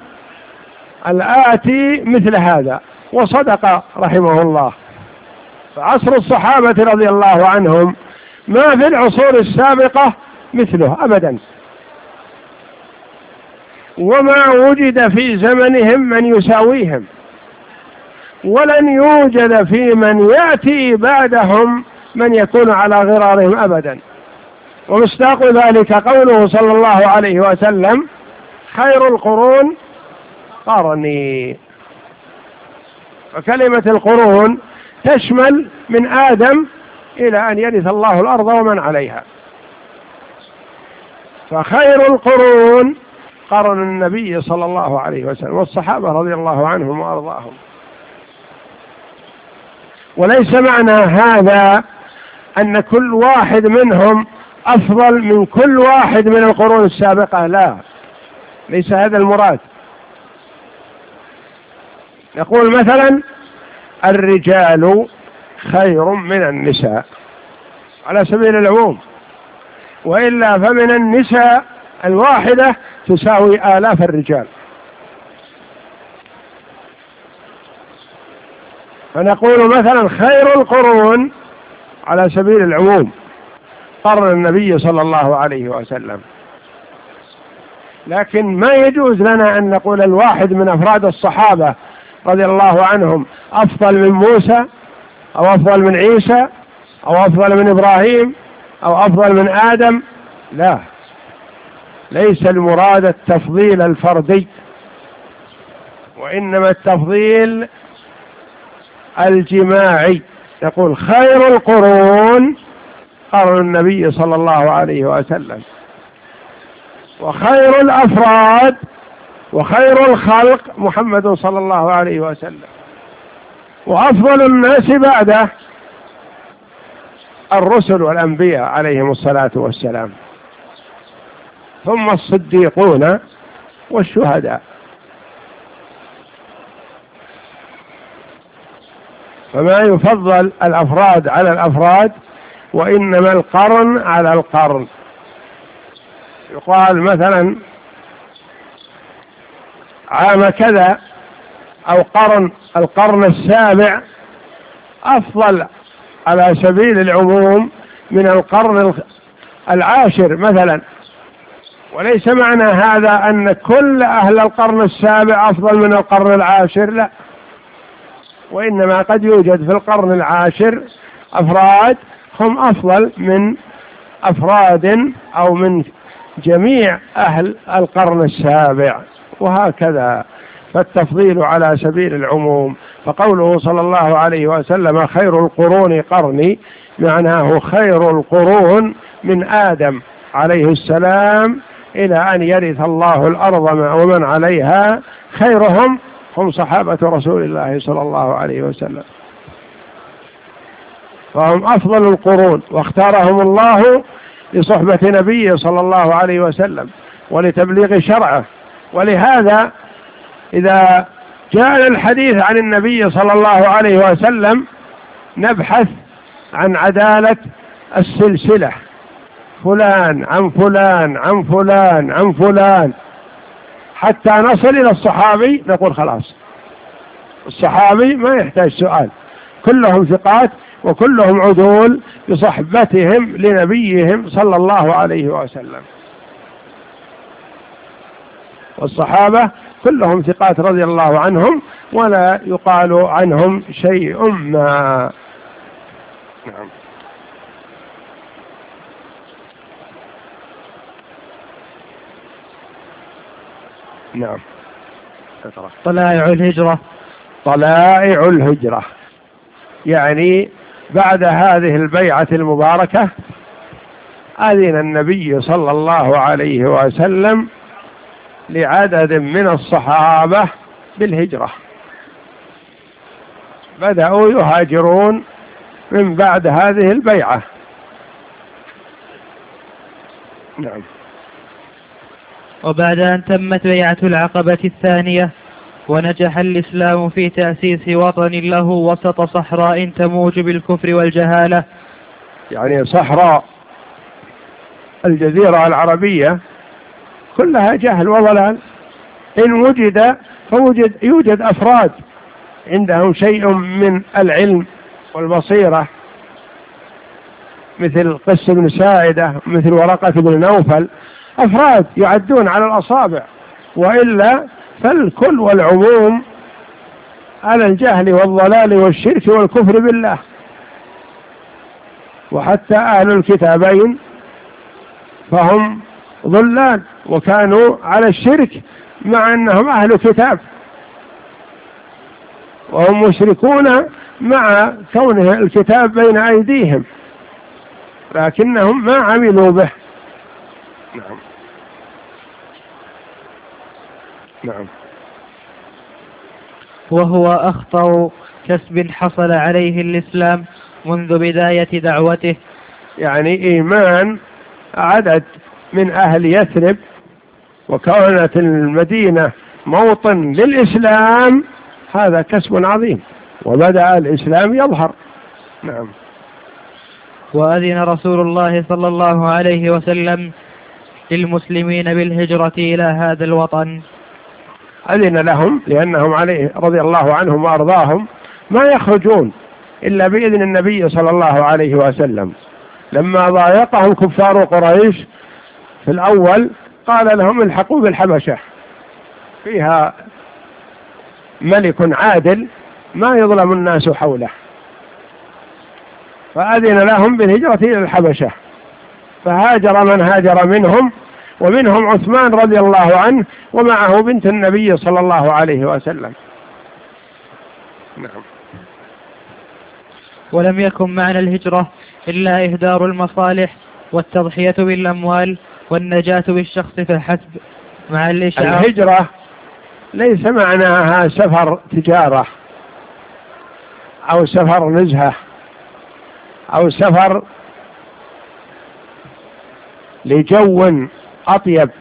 الآتي مثل هذا، وصدق رحمه الله. فعصر الصحابة رضي الله عنهم ما في العصور السابقة مثله أبدا، وما وجد في زمنهم من يساويهم، ولن يوجد في من يأتي بعدهم من يكون على غرارهم أبدا. ومصداق ذلك قوله صلى الله عليه وسلم خير القرون قرني. وكلمة القرون تشمل من آدم إلى أن يرث الله الأرض ومن عليها. فخير القرون قرن النبي صلى الله عليه وسلم والصحابة رضي الله عنهم وأرضاهم. وليس معنى هذا أن كل واحد منهم أفضل من كل واحد من القرون السابقة، لا، ليس هذا المراد. يقول مثلا الرجال خير من النساء، على سبيل العموم، وإلا فمن النساء الواحدة تساوي آلاف الرجال. فنقول مثلا خير القرون على سبيل العموم قرن النبي صلى الله عليه وسلم، لكن ما يجوز لنا أن نقول الواحد من أفراد الصحابة رضي الله عنهم أفضل من موسى أو أفضل من عيسى أو أفضل من إبراهيم أو أفضل من آدم. لا، ليس المراد التفضيل الفردي، وإنما التفضيل الجماعي. يقول خير القرون قرن النبي صلى الله عليه وسلم، وخير الأفراد وخير الخلق محمد صلى الله عليه وسلم، وأفضل الناس بعده الرسل والأنبياء عليهم الصلاة والسلام، ثم الصديقون والشهداء. فما يفضل الأفراد على الأفراد، وإنما القرن على القرن. يقال مثلا عام كذا أو قرن القرن السابع أفضل على سبيل العموم من القرن العاشر مثلا، وليس معنى هذا أن كل أهل القرن السابع أفضل من القرن العاشر، لا، وإنما قد يوجد في القرن العاشر أفراد هم أفضل من أفراد أو من جميع أهل القرن السابع، وهكذا. فالتفضيل على سبيل العموم. فقوله صلى الله عليه وسلم خير القرون قرني، معناه خير القرون من آدم عليه السلام إلى أن يرث الله الأرض ومن عليها، خيرهم هم صحابة رسول الله صلى الله عليه وسلم، فهم أفضل القرون، واختارهم الله لصحبة نبيه صلى الله عليه وسلم ولتبليغ شرعه. ولهذا إذا جاء الحديث عن النبي صلى الله عليه وسلم نبحث عن عدالة السلسلة، فلان عن فلان عن فلان عن فلان حتى نصل إلى الصحابي، نقول خلاص الصحابي ما يحتاج سؤال، كلهم ثقات وكلهم عدول بصحبتهم لنبيهم صلى الله عليه وسلم. والصحابة كلهم ثقات رضي الله عنهم، ولا يقال عنهم شيء ما. نعم. نعم. طلائع الهجرة. طلائع الهجرة يعني بعد هذه البيعة المباركة أذن النبي صلى الله عليه وسلم لعدد من الصحابة بالهجرة، بدأوا يهاجرون من بعد هذه البيعة. نعم. وبعد أن تمت بيعة العقبة الثانية ونجح الإسلام في تأسيس وطن له وسط صحراء تموج بالكفر والجهالة، يعني صحراء الجزيرة العربية كلها جهل وضلال، إن وجد فوجد يوجد أفراد عندهم شيء من العلم والبصيرة مثل قس بن ساعدة مثل ورقة بن نوفل، أفراد يعدون على الأصابع، وإلا فالكل والعموم على الجهل والضلال والشرك والكفر بالله. وحتى أهل الكتابين فهم ضلال وكانوا على الشرك مع أنهم أهل كتاب، وهم مشركون مع كونه الكتاب بين أيديهم لكنهم ما عملوا به. نعم. نعم. وهو أخطر كسب حصل عليه الإسلام منذ بداية دعوته، يعني إيمان عدد من أهل يثرب وكانت المدينة موطن للإسلام، هذا كسب عظيم، وبدأ الإسلام يظهر. نعم. وأذن رسول الله صلى الله عليه وسلم للمسلمين بالهجرة إلى هذا الوطن. أذن لهم لأنهم عليه رضي الله عنهم وأرضاهم ما يخرجون إلا بإذن النبي صلى الله عليه وسلم. لما ضايقهم كفار قريش في الأول قال لهم الحقوا بالحبشة فيها ملك عادل ما يظلم الناس حوله، فأذن لهم بالهجرة إلى الحبشة، فهاجر من هاجر منهم، ومنهم عثمان رضي الله عنه ومعه بنت النبي صلى الله عليه وسلم. نعم. ولم يكن معنى الهجرة إلا إهدار المصالح والتضحية بالأموال والنجاة بالشخص فحسب مع الإشعار. الهجرة ليس معناها سفر تجارة أو سفر نزهة أو سفر لجو أطيب،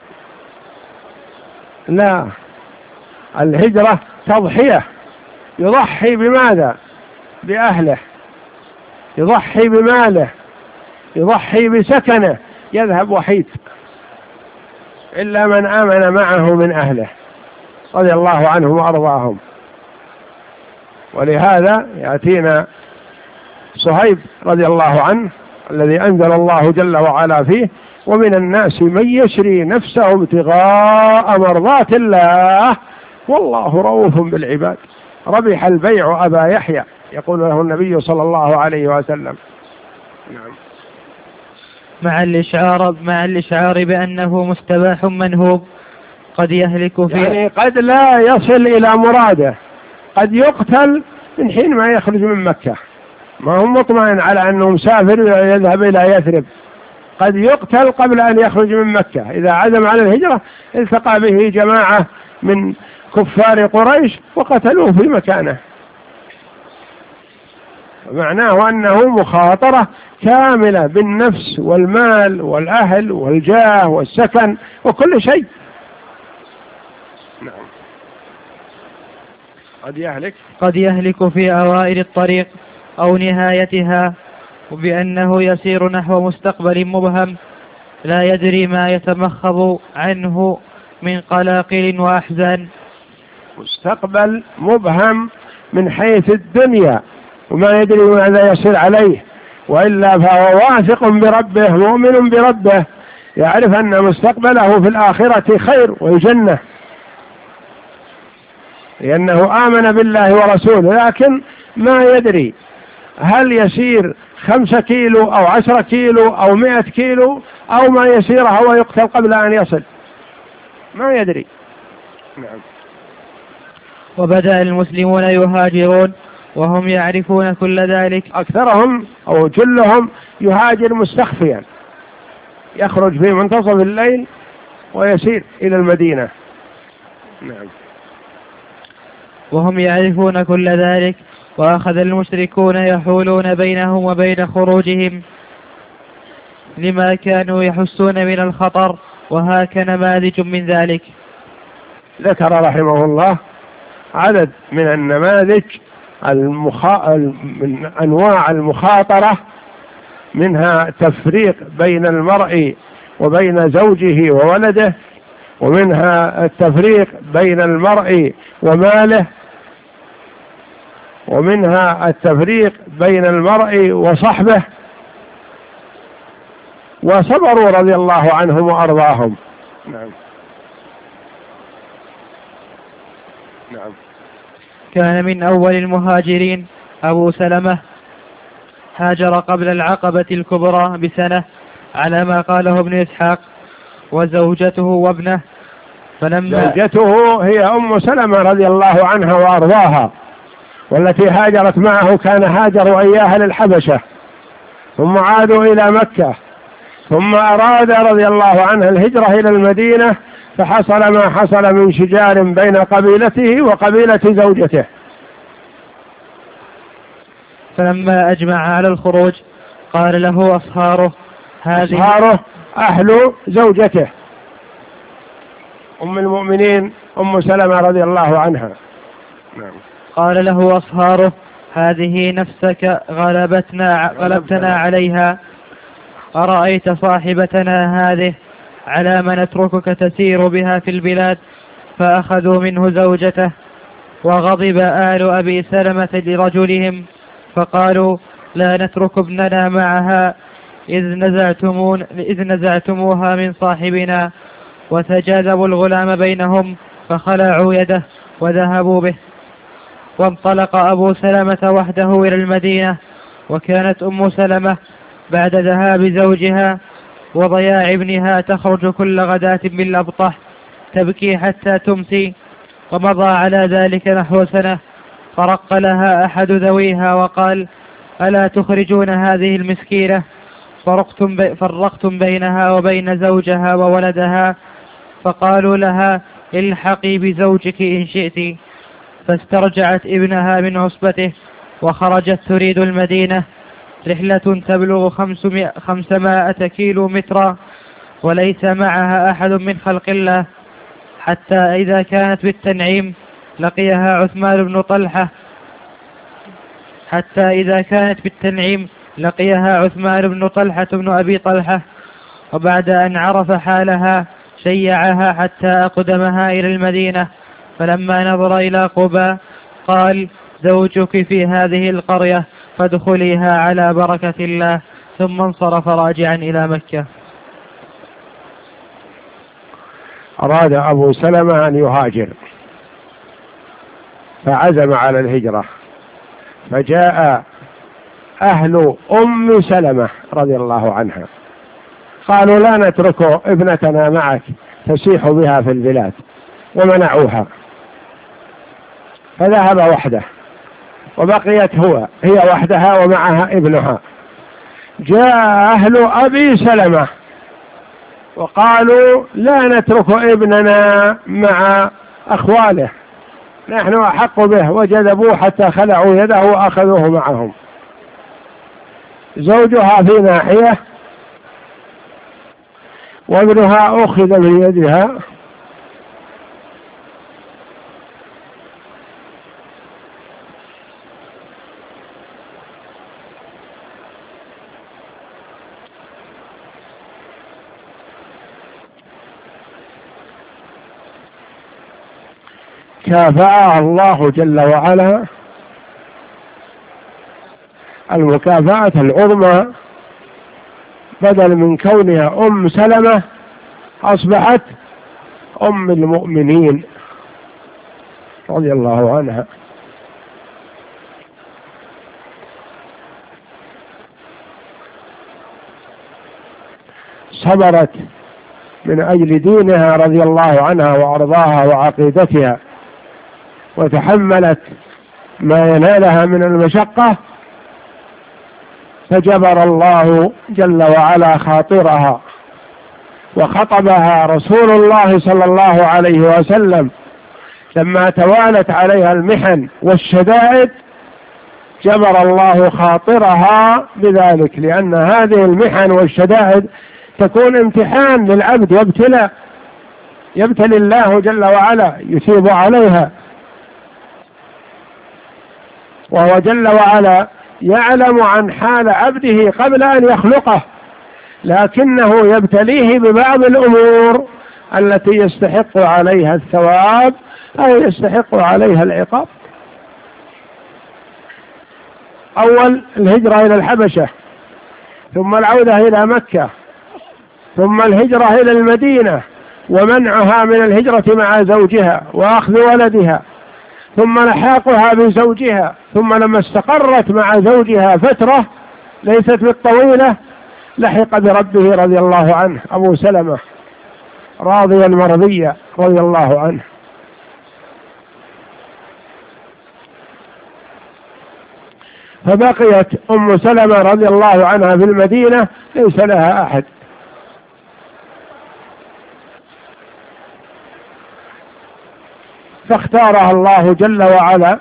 لا، الهجرة تضحية، يضحي بماذا؟ بأهله، يضحي بماله، يضحي بسكنه، يذهب وحيد إلا من آمن معه من أهله رضي الله عنهم وأرضاهم. ولهذا يأتينا صهيب رضي الله عنه الذي أنزل الله جل وعلا فيه: ومن الناس من يشري نفسه ابتغاء مرضات الله والله رؤوف بالعباد. ربح البيع أبا يحيى، يقول له النبي صلى الله عليه وسلم. نعم. مع الإشعار مع الإشعار بأنه مستباح منهوب قد يهلك فيه، يعني قد لا يصل إلى مراده، قد يقتل من حين ما يخرج من مكة، ما هو مطمئن على أنه مسافر يذهب إلى يثرب، قد يقتل قبل أن يخرج من مكة. إذا عزم على الهجرة التقى به جماعة من كفار قريش وقتلوه في مكانه، معناه أنه مخاطرة كاملة بالنفس والمال والأهل والجاه والسكن وكل شيء. نعم. قد يهلك قد يهلك في أوائل الطريق أو نهايتها، وبأنه يسير نحو مستقبل مبهم لا يدري ما يتمخض عنه من قلاقل وأحزان. مستقبل مبهم من حيث الدنيا وما يدري ماذا يصير عليه، وإلا فهو واثق بربه مؤمن بربه، يعرف أن مستقبله في الآخرة خير وجنة، لأنه آمن بالله ورسوله، لكن ما يدري هل يسير خمسة كيلو أو عشرة كيلو أو مئة كيلو أو ما يسيره ويقتل قبل أن يصل، ما يدري. نعم. وبدأ المسلمون يهاجرون وهم يعرفون كل ذلك، أكثرهم أو جلهم يهاجر مستخفيا، يخرج في منتصف الليل ويسير إلى المدينة. نعم. وهم يعرفون كل ذلك، وأخذ المشركون يحولون بينهم وبين خروجهم لما كانوا يحسون من الخطر، وهاك نماذج من ذلك. ذكر رحمه الله عدد من النماذج المخا... من أنواع المخاطرة، منها تفريق بين المرء وبين زوجه وولده، ومنها التفريق بين المرء وماله، ومنها التفريق بين المرء وصحبه، وصبروا رضي الله عنهم وأرضاهم. نعم. نعم. كان من أول المهاجرين أبو سلمة، هاجر قبل العقبة الكبرى بسنة على ما قاله ابن إسحاق، وزوجته وابنه. فلما زوجته هي أم سلمة رضي الله عنها وأرضاها، والتي هاجرت معه، كان هاجروا إياها للحبشة ثم عادوا إلى مكة، ثم أراد رضي الله عنه الهجرة إلى المدينة، فحصل ما حصل من شجار بين قبيلته وقبيلة زوجته. فلما أجمع على الخروج قال له أصهاره هذه أصهاره أهل زوجته أم المؤمنين أم سلمة رضي الله عنها. نعم. قال له أصهاره هذه نفسك غلبتنا غلبتنا عليها، أرأيت صاحبتنا هذه على ما نتركك تسير بها في البلاد؟ فأخذوا منه زوجته. وغضب آل أبي سلمة لرجلهم فقالوا لا نترك ابننا معها إذ, نزعتمون إذ نزعتموها من صاحبنا. وتجاذبوا الغلام بينهم فخلعوا يده وذهبوا به. وانطلق أبو سلمة وحده إلى المدينة، وكانت أم سلمة بعد ذهاب زوجها وضياع ابنها تخرج كل غداة بالأبطح تبكي حتى تمسي. ومضى على ذلك نحو سنة، فرق لها أحد ذويها وقال ألا تخرجون هذه المسكينة؟ فرقتم, بي فرقتم بينها وبين زوجها وولدها. فقالوا لها الحقي بزوجك إن شئت. فاسترجعت ابنها من عصبته وخرجت تريد المدينة، رحلة تبلغ خمسمائة كيلو مترا، وليس معها أحد من خلق الله، حتى إذا كانت بالتنعيم لقيها عثمان بن طلحة حتى إذا كانت بالتنعيم لقيها عثمان بن طلحة بن أبي طلحة. وبعد أن عرف حالها شيعها حتى أقدمها إلى المدينة. فلما نظر إلى قباء قال زوجك في هذه القرية فادخليها على بركة الله، ثم انصرف راجعا إلى مكة. أراد أبو سلمة أن يهاجر فعزم على الهجرة، فجاء أهل أم سلمة رضي الله عنها قالوا لا نترك ابنتنا معك تسيح بها في البلاد، ومنعوها، فذهب وحده وبقيت هو هي وحدها ومعها ابنها. جاء أهل أبي سلمة وقالوا لا نترك ابننا مع أخواله، نحن أحق به، وجذبوه حتى خلعوا يده وأخذوه معهم. زوجها في ناحية وابنها أخذ من يدها كافأها الله جل وعلا المكافأة العظمى، بدل من كونها أم سلمة أصبحت أم المؤمنين رضي الله عنها. صبرت من أجل دينها رضي الله عنها وأرضاها وعقيدتها، وتحملت ما ينالها من المشقة، فجبر الله جل وعلا خاطرها، وخطبها رسول الله صلى الله عليه وسلم لما توالت عليها المحن والشدائد، جبر الله خاطرها بذلك، لأن هذه المحن والشدائد تكون امتحان للعبد وابتلاء، يبتلي الله جل وعلا يثيب عليها، وهو جل وعلا يعلم عن حال عبده قبل أن يخلقه، لكنه يبتليه ببعض الأمور التي يستحق عليها الثواب أو يستحق عليها العقاب. أول الهجرة إلى الحبشة، ثم العودة إلى مكة، ثم الهجرة إلى المدينة ومنعها من الهجرة مع زوجها وأخذ ولدها، ثم لحاقها بزوجها، ثم لما استقرت مع زوجها فترة ليست بالطويلة لحق بربه رضي الله عنه أبو سلمة راضيا مرضيا رضي الله عنه. فبقيت أم سلمة رضي الله عنها في المدينة ليس لها أحد، فاختارها الله جل وعلا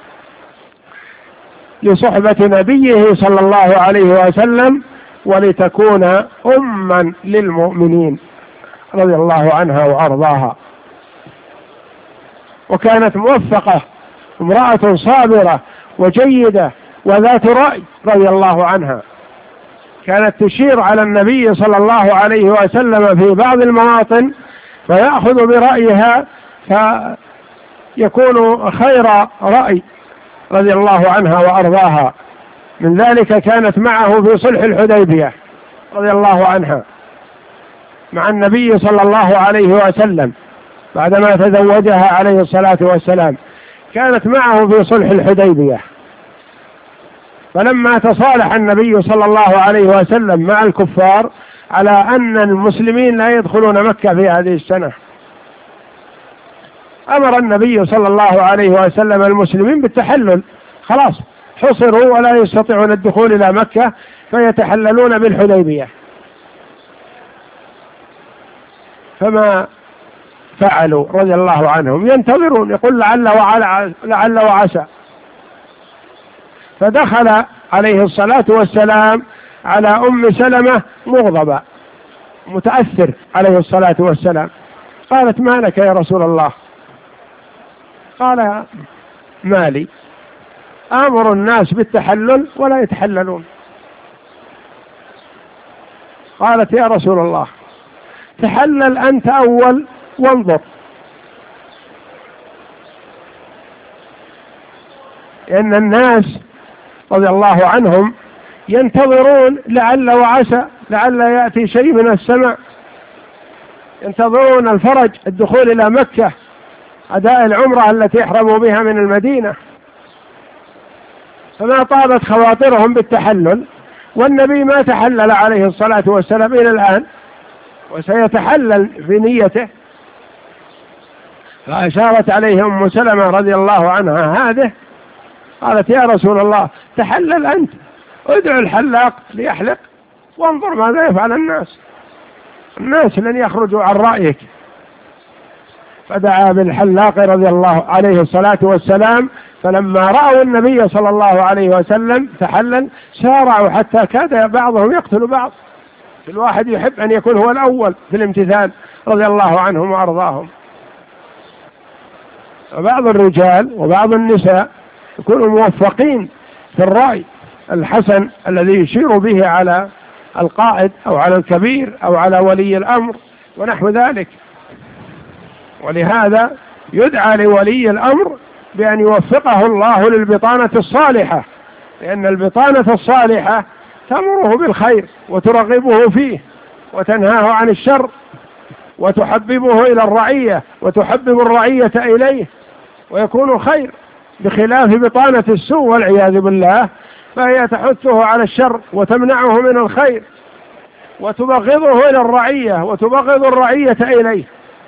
لصحبة نبيه صلى الله عليه وسلم، ولتكون أما للمؤمنين رضي الله عنها وأرضاها. وكانت موفقة، امرأة صابرة وجيدة وذات رأي رضي الله عنها، كانت تشير على النبي صلى الله عليه وسلم في بعض المواطن فيأخذ برأيها فيكون خير رأي رضي الله عنها وأرضاها. من ذلك كانت معه في صلح الحديبية رضي الله عنها مع النبي صلى الله عليه وسلم بعدما تزوجها عليه الصلاة والسلام، كانت معه في صلح الحديبية. فلما تصالح النبي صلى الله عليه وسلم مع الكفار على أن المسلمين لا يدخلون مكة في هذه السنة، أمر النبي صلى الله عليه وسلم المسلمين بالتحلل، خلاص حصروا ولا يستطيعون الدخول إلى مكة فيتحللون بالحديبية. فما فعلوا رضي الله عنهم، ينتظرون، يقول لعل وعلى لعل وعسى. فدخل عليه الصلاة والسلام على أم سلمة مغضبة متأثر عليه الصلاة والسلام، قالت: ما لك يا رسول الله؟ قال: مالي، آمر الناس بالتحلل ولا يتحللون. قالت: يا رسول الله تحلل أنت أول وانظر، إن الناس رضي الله عنهم ينتظرون لعل وعسى، لعل يأتي شيء من السماء، ينتظرون الفرج، الدخول إلى مكة، أداء العمرة التي يحرموا بها من المدينة. فما طابت خواطرهم بالتحلل، والنبي ما تحلل عليه الصلاة والسلام إلى الآن، وسيتحلل في نيته. فأشارت عليه أم سلمة رضي الله عنها هذه، قالت: يا رسول الله تحلل أنت، ادعو الحلاق ليحلق وانظر ماذا يفعل الناس، الناس لن يخرجوا عن رأيك. فدعا بالحلاق رضي الله عليه الصلاة والسلام، فلما رأوا النبي صلى الله عليه وسلم تحلل سارعوا حتى كاد بعضهم يقتل بعض، الواحد يحب أن يكون هو الأول في الامتثال رضي الله عنهم وأرضاهم. وبعض الرجال وبعض النساء يكونوا موفقين في الرأي الحسن الذي يشير به على القائد أو على الكبير أو على ولي الأمر ونحو ذلك. ولهذا يدعى لولي الأمر بأن يوفقه الله للبطانة الصالحة، لأن البطانة الصالحة تأمره بالخير وترغبه فيه وتنهاه عن الشر وتحببه إلى الرعية وتحبب الرعية إليه ويكون خير، بخلاف بطانة السوء والعياذ بالله، فهي تحثه على الشر وتمنعه من الخير وتبغضه إلى الرعية وتبغض الرعية إليه.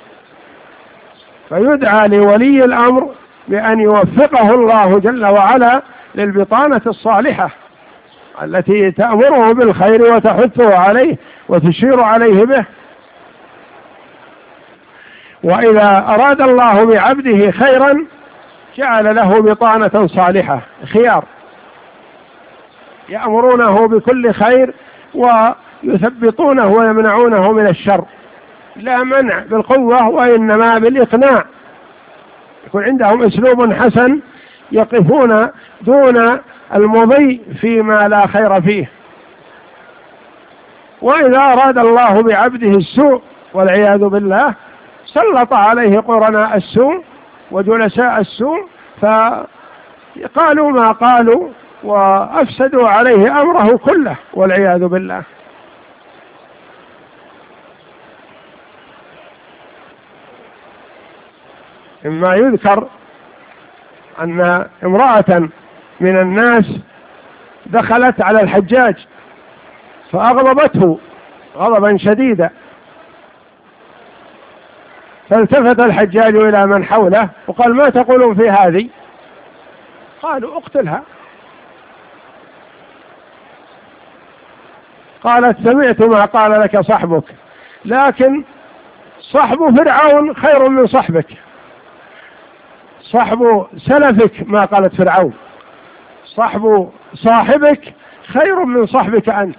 فيدعى لولي الأمر بأن يوفقه الله جل وعلا للبطانة الصالحة التي تأمره بالخير وتحثه عليه وتشير عليه به. وإذا أراد الله بعبده خيرا جعل له بطانة صالحة، خيار يأمرونه بكل خير ويثبطونه ويمنعونه من الشر، لا منع بالقوة وإنما بالإقناع، يكون عندهم أسلوب حسن يقفون دون المضي فيما لا خير فيه. وإذا أراد الله بعبده السوء والعياذ بالله سلط عليه قرناء السوء وجلساء السوء فقالوا ما قالوا وأفسدوا عليه أمره كله والعياذ بالله. إما يذكر أن امرأة من الناس دخلت على الحجاج فأغضبته غضبا شديدا، فالتفت الحجاج إلى من حوله وقال: ما تقولون في هذه؟ قالوا: اقتلها. قالت: سمعت ما قال لك صحبك، لكن صحب فرعون خير من صحبك، صحب سلفك ما قالت فرعون، صحب صاحبك خير من صحبك أنت.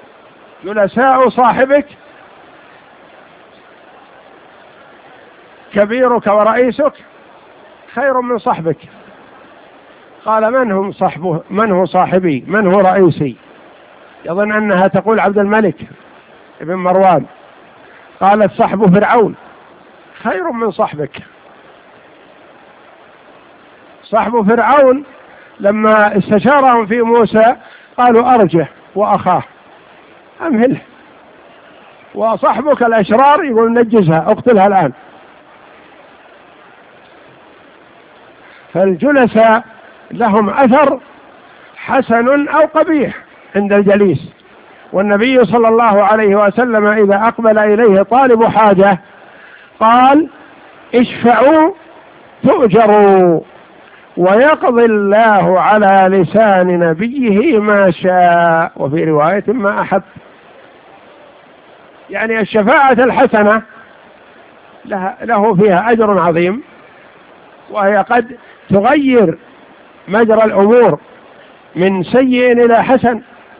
جلساء صاحبك كبيرك ورئيسك خير من صحبك. قال من هم صحبه من هو صاحبي من هو رئيسي؟ يظن أنها تقول عبد الملك ابن مروان. قالت صحب فرعون خير من صحبك. صحب فرعون لما استشارهم في موسى قالوا أرجه وأخاه أمهله، وصحبك الأشرار يقول نجزها اقتلها الآن. فالجلساء لهم أثر حسن أو قبيح عند الجليس. والنبي صلى الله عليه وسلم إذا أقبل إليه طالب حاجة قال اشفعوا تؤجروا ويقضي الله على لسان نبيه ما شاء، وفي رواية ما أحب. يعني الشفاعة الحسنة له فيها أجر عظيم، وهي قد تغير مجرى الأمور من سيء إلى حسن.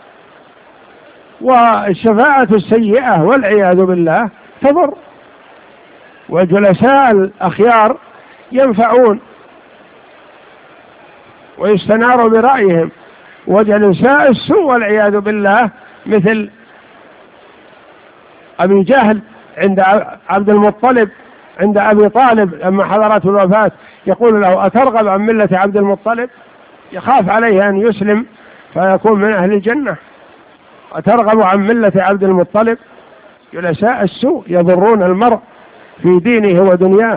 والشفاعة السيئة والعياذ بالله تضر، وجلساء الأخيار ينفعون ويستنار برأيهم، وجلساء السوء والعياذ بالله مثل أبي جهل عند عبد المطلب عند أبي طالب لما حضرته الوفاة يقول له أترغب عن ملة عبد المطلب؟ يخاف عليه أن يسلم فيكون من أهل الجنة. أترغب عن ملة عبد المطلب؟ جلساء السوء يضرون المرء في دينه ودنياه.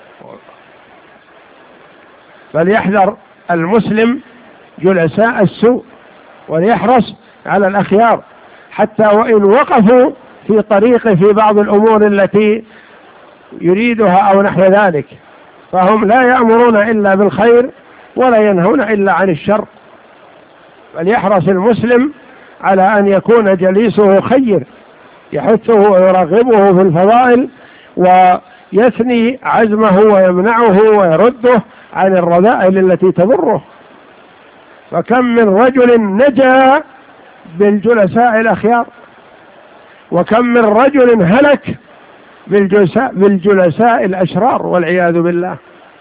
فليحذر المسلم جلساء السوء وليحرص على الأخيار، حتى وإن وقفوا في طريقه في بعض الأمور التي يريدها أو نحو ذلك، فهم لا يأمرون إلا بالخير ولا ينهون إلا عن الشر. فليحرص المسلم على أن يكون جليسه خير يحثه ويرغبه في الفضائل ويثني عزمه ويمنعه ويرده عن الرذائل التي تضره. فكم من رجل نجا بالجلساء الأخيار، وكم من رجل هلك بالجلساء, بالجلساء الأشرار والعياذ بالله.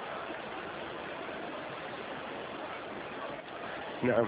نعم.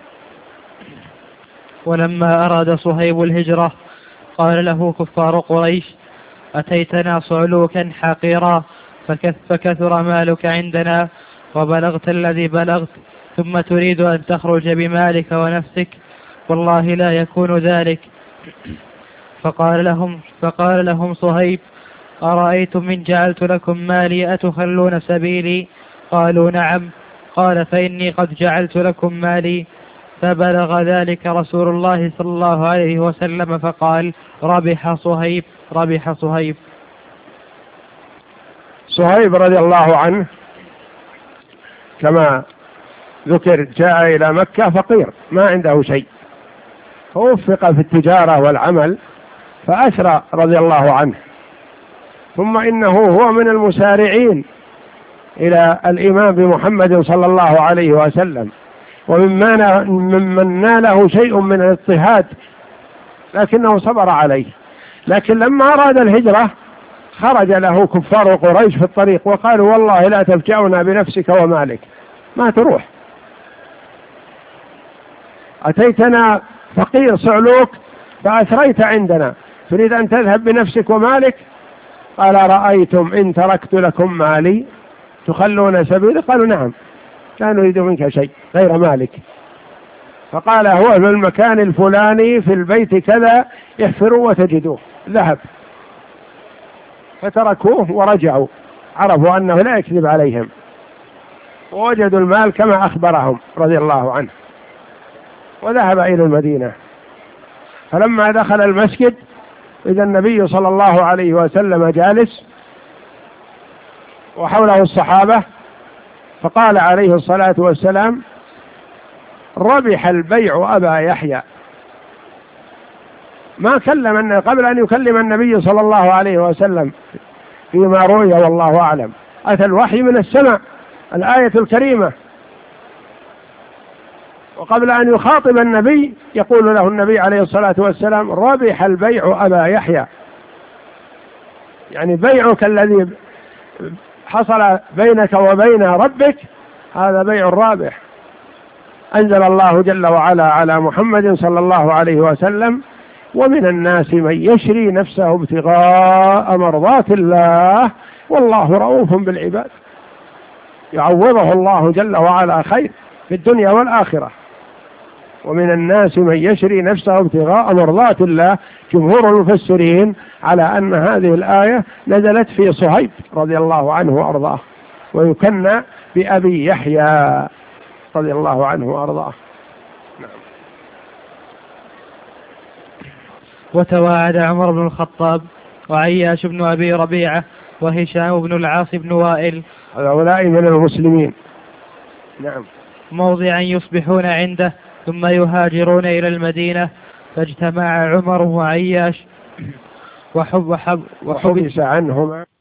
ولما أراد صهيب الهجرة قال له كفار قريش أتيتنا صعلوكا حقيرا فكثر مالك عندنا وبلغت الذي بلغت، ثم تريد أن تخرج بمالك ونفسك، والله لا يكون ذلك. فقال لهم, فقال لهم صهيب أرأيتم من جعلت لكم مالي أتخلون سبيلي؟ قالوا نعم. قال فإني قد جعلت لكم مالي. فبلغ ذلك رسول الله صلى الله عليه وسلم فقال ربح صهيب ربح صهيب. صهيب رضي الله عنه كما ذكر جاء إلى مكة فقير ما عنده شيء، فوفق في التجارة والعمل فأسرى رضي الله عنه، ثم إنه هو من المسارعين إلى الإمام بمحمد صلى الله عليه وسلم، وممن ناله شيء من الاضطهاد لكنه صبر عليه. لكن لما أراد الهجرة خرج له كفار قريش في الطريق وقالوا والله لا تفجعنا بنفسك ومالك، ما تروح، أتيتنا فقير صعلوك فأثريت عندنا، تريد أن تذهب بنفسك ومالك؟ قال رأيتم إن تركت لكم مالي تخلون سبيلي؟ قالوا نعم لا نريد منك شيء غير مالك. فقال هو في المكان الفلاني في البيت كذا احفروا وتجدوه. ذهب فتركوه ورجعوا، عرفوا أنه لا يكذب عليهم، ووجدوا المال كما أخبرهم رضي الله عنه، وذهب إلى المدينة. فلما دخل المسجد إذا النبي صلى الله عليه وسلم جالس وحوله الصحابة، فقال عليه الصلاة والسلام ربح البيع أبا يحيى. ما كلم قبل أن يكلم النبي صلى الله عليه وسلم فيما روي والله أعلم، أتى الوحي من السماء الآية الكريمة، وقبل أن يخاطب النبي يقول له النبي عليه الصلاة والسلام ربح البيع أبا يحيى، يعني بيعك الذي حصل بينك وبين ربك هذا بيع رابح. أنزل الله جل وعلا على محمد صلى الله عليه وسلم: ومن الناس من يشري نفسه ابتغاء مرضات الله والله رؤوف بالعباد. يعوضه الله جل وعلا خير في الدنيا والآخرة. ومن الناس من يشري نفسه ابتغاء مرضات الله. جمهور المفسرين على أن هذه الآية نزلت في صهيب رضي الله عنه وأرضاه، ويكنى بأبي يحيى رضي الله عنه وأرضاه. وتواعد عمر بن الخطاب وعياش بن أبي ربيعة وهشام بن العاص بن وائل، هؤلاء من المسلمين، نعم، موضعا يصبحون عنده ثم يهاجرون إلى المدينة، فاجتمع عمر وعياش وحب وحب وحبس عنهما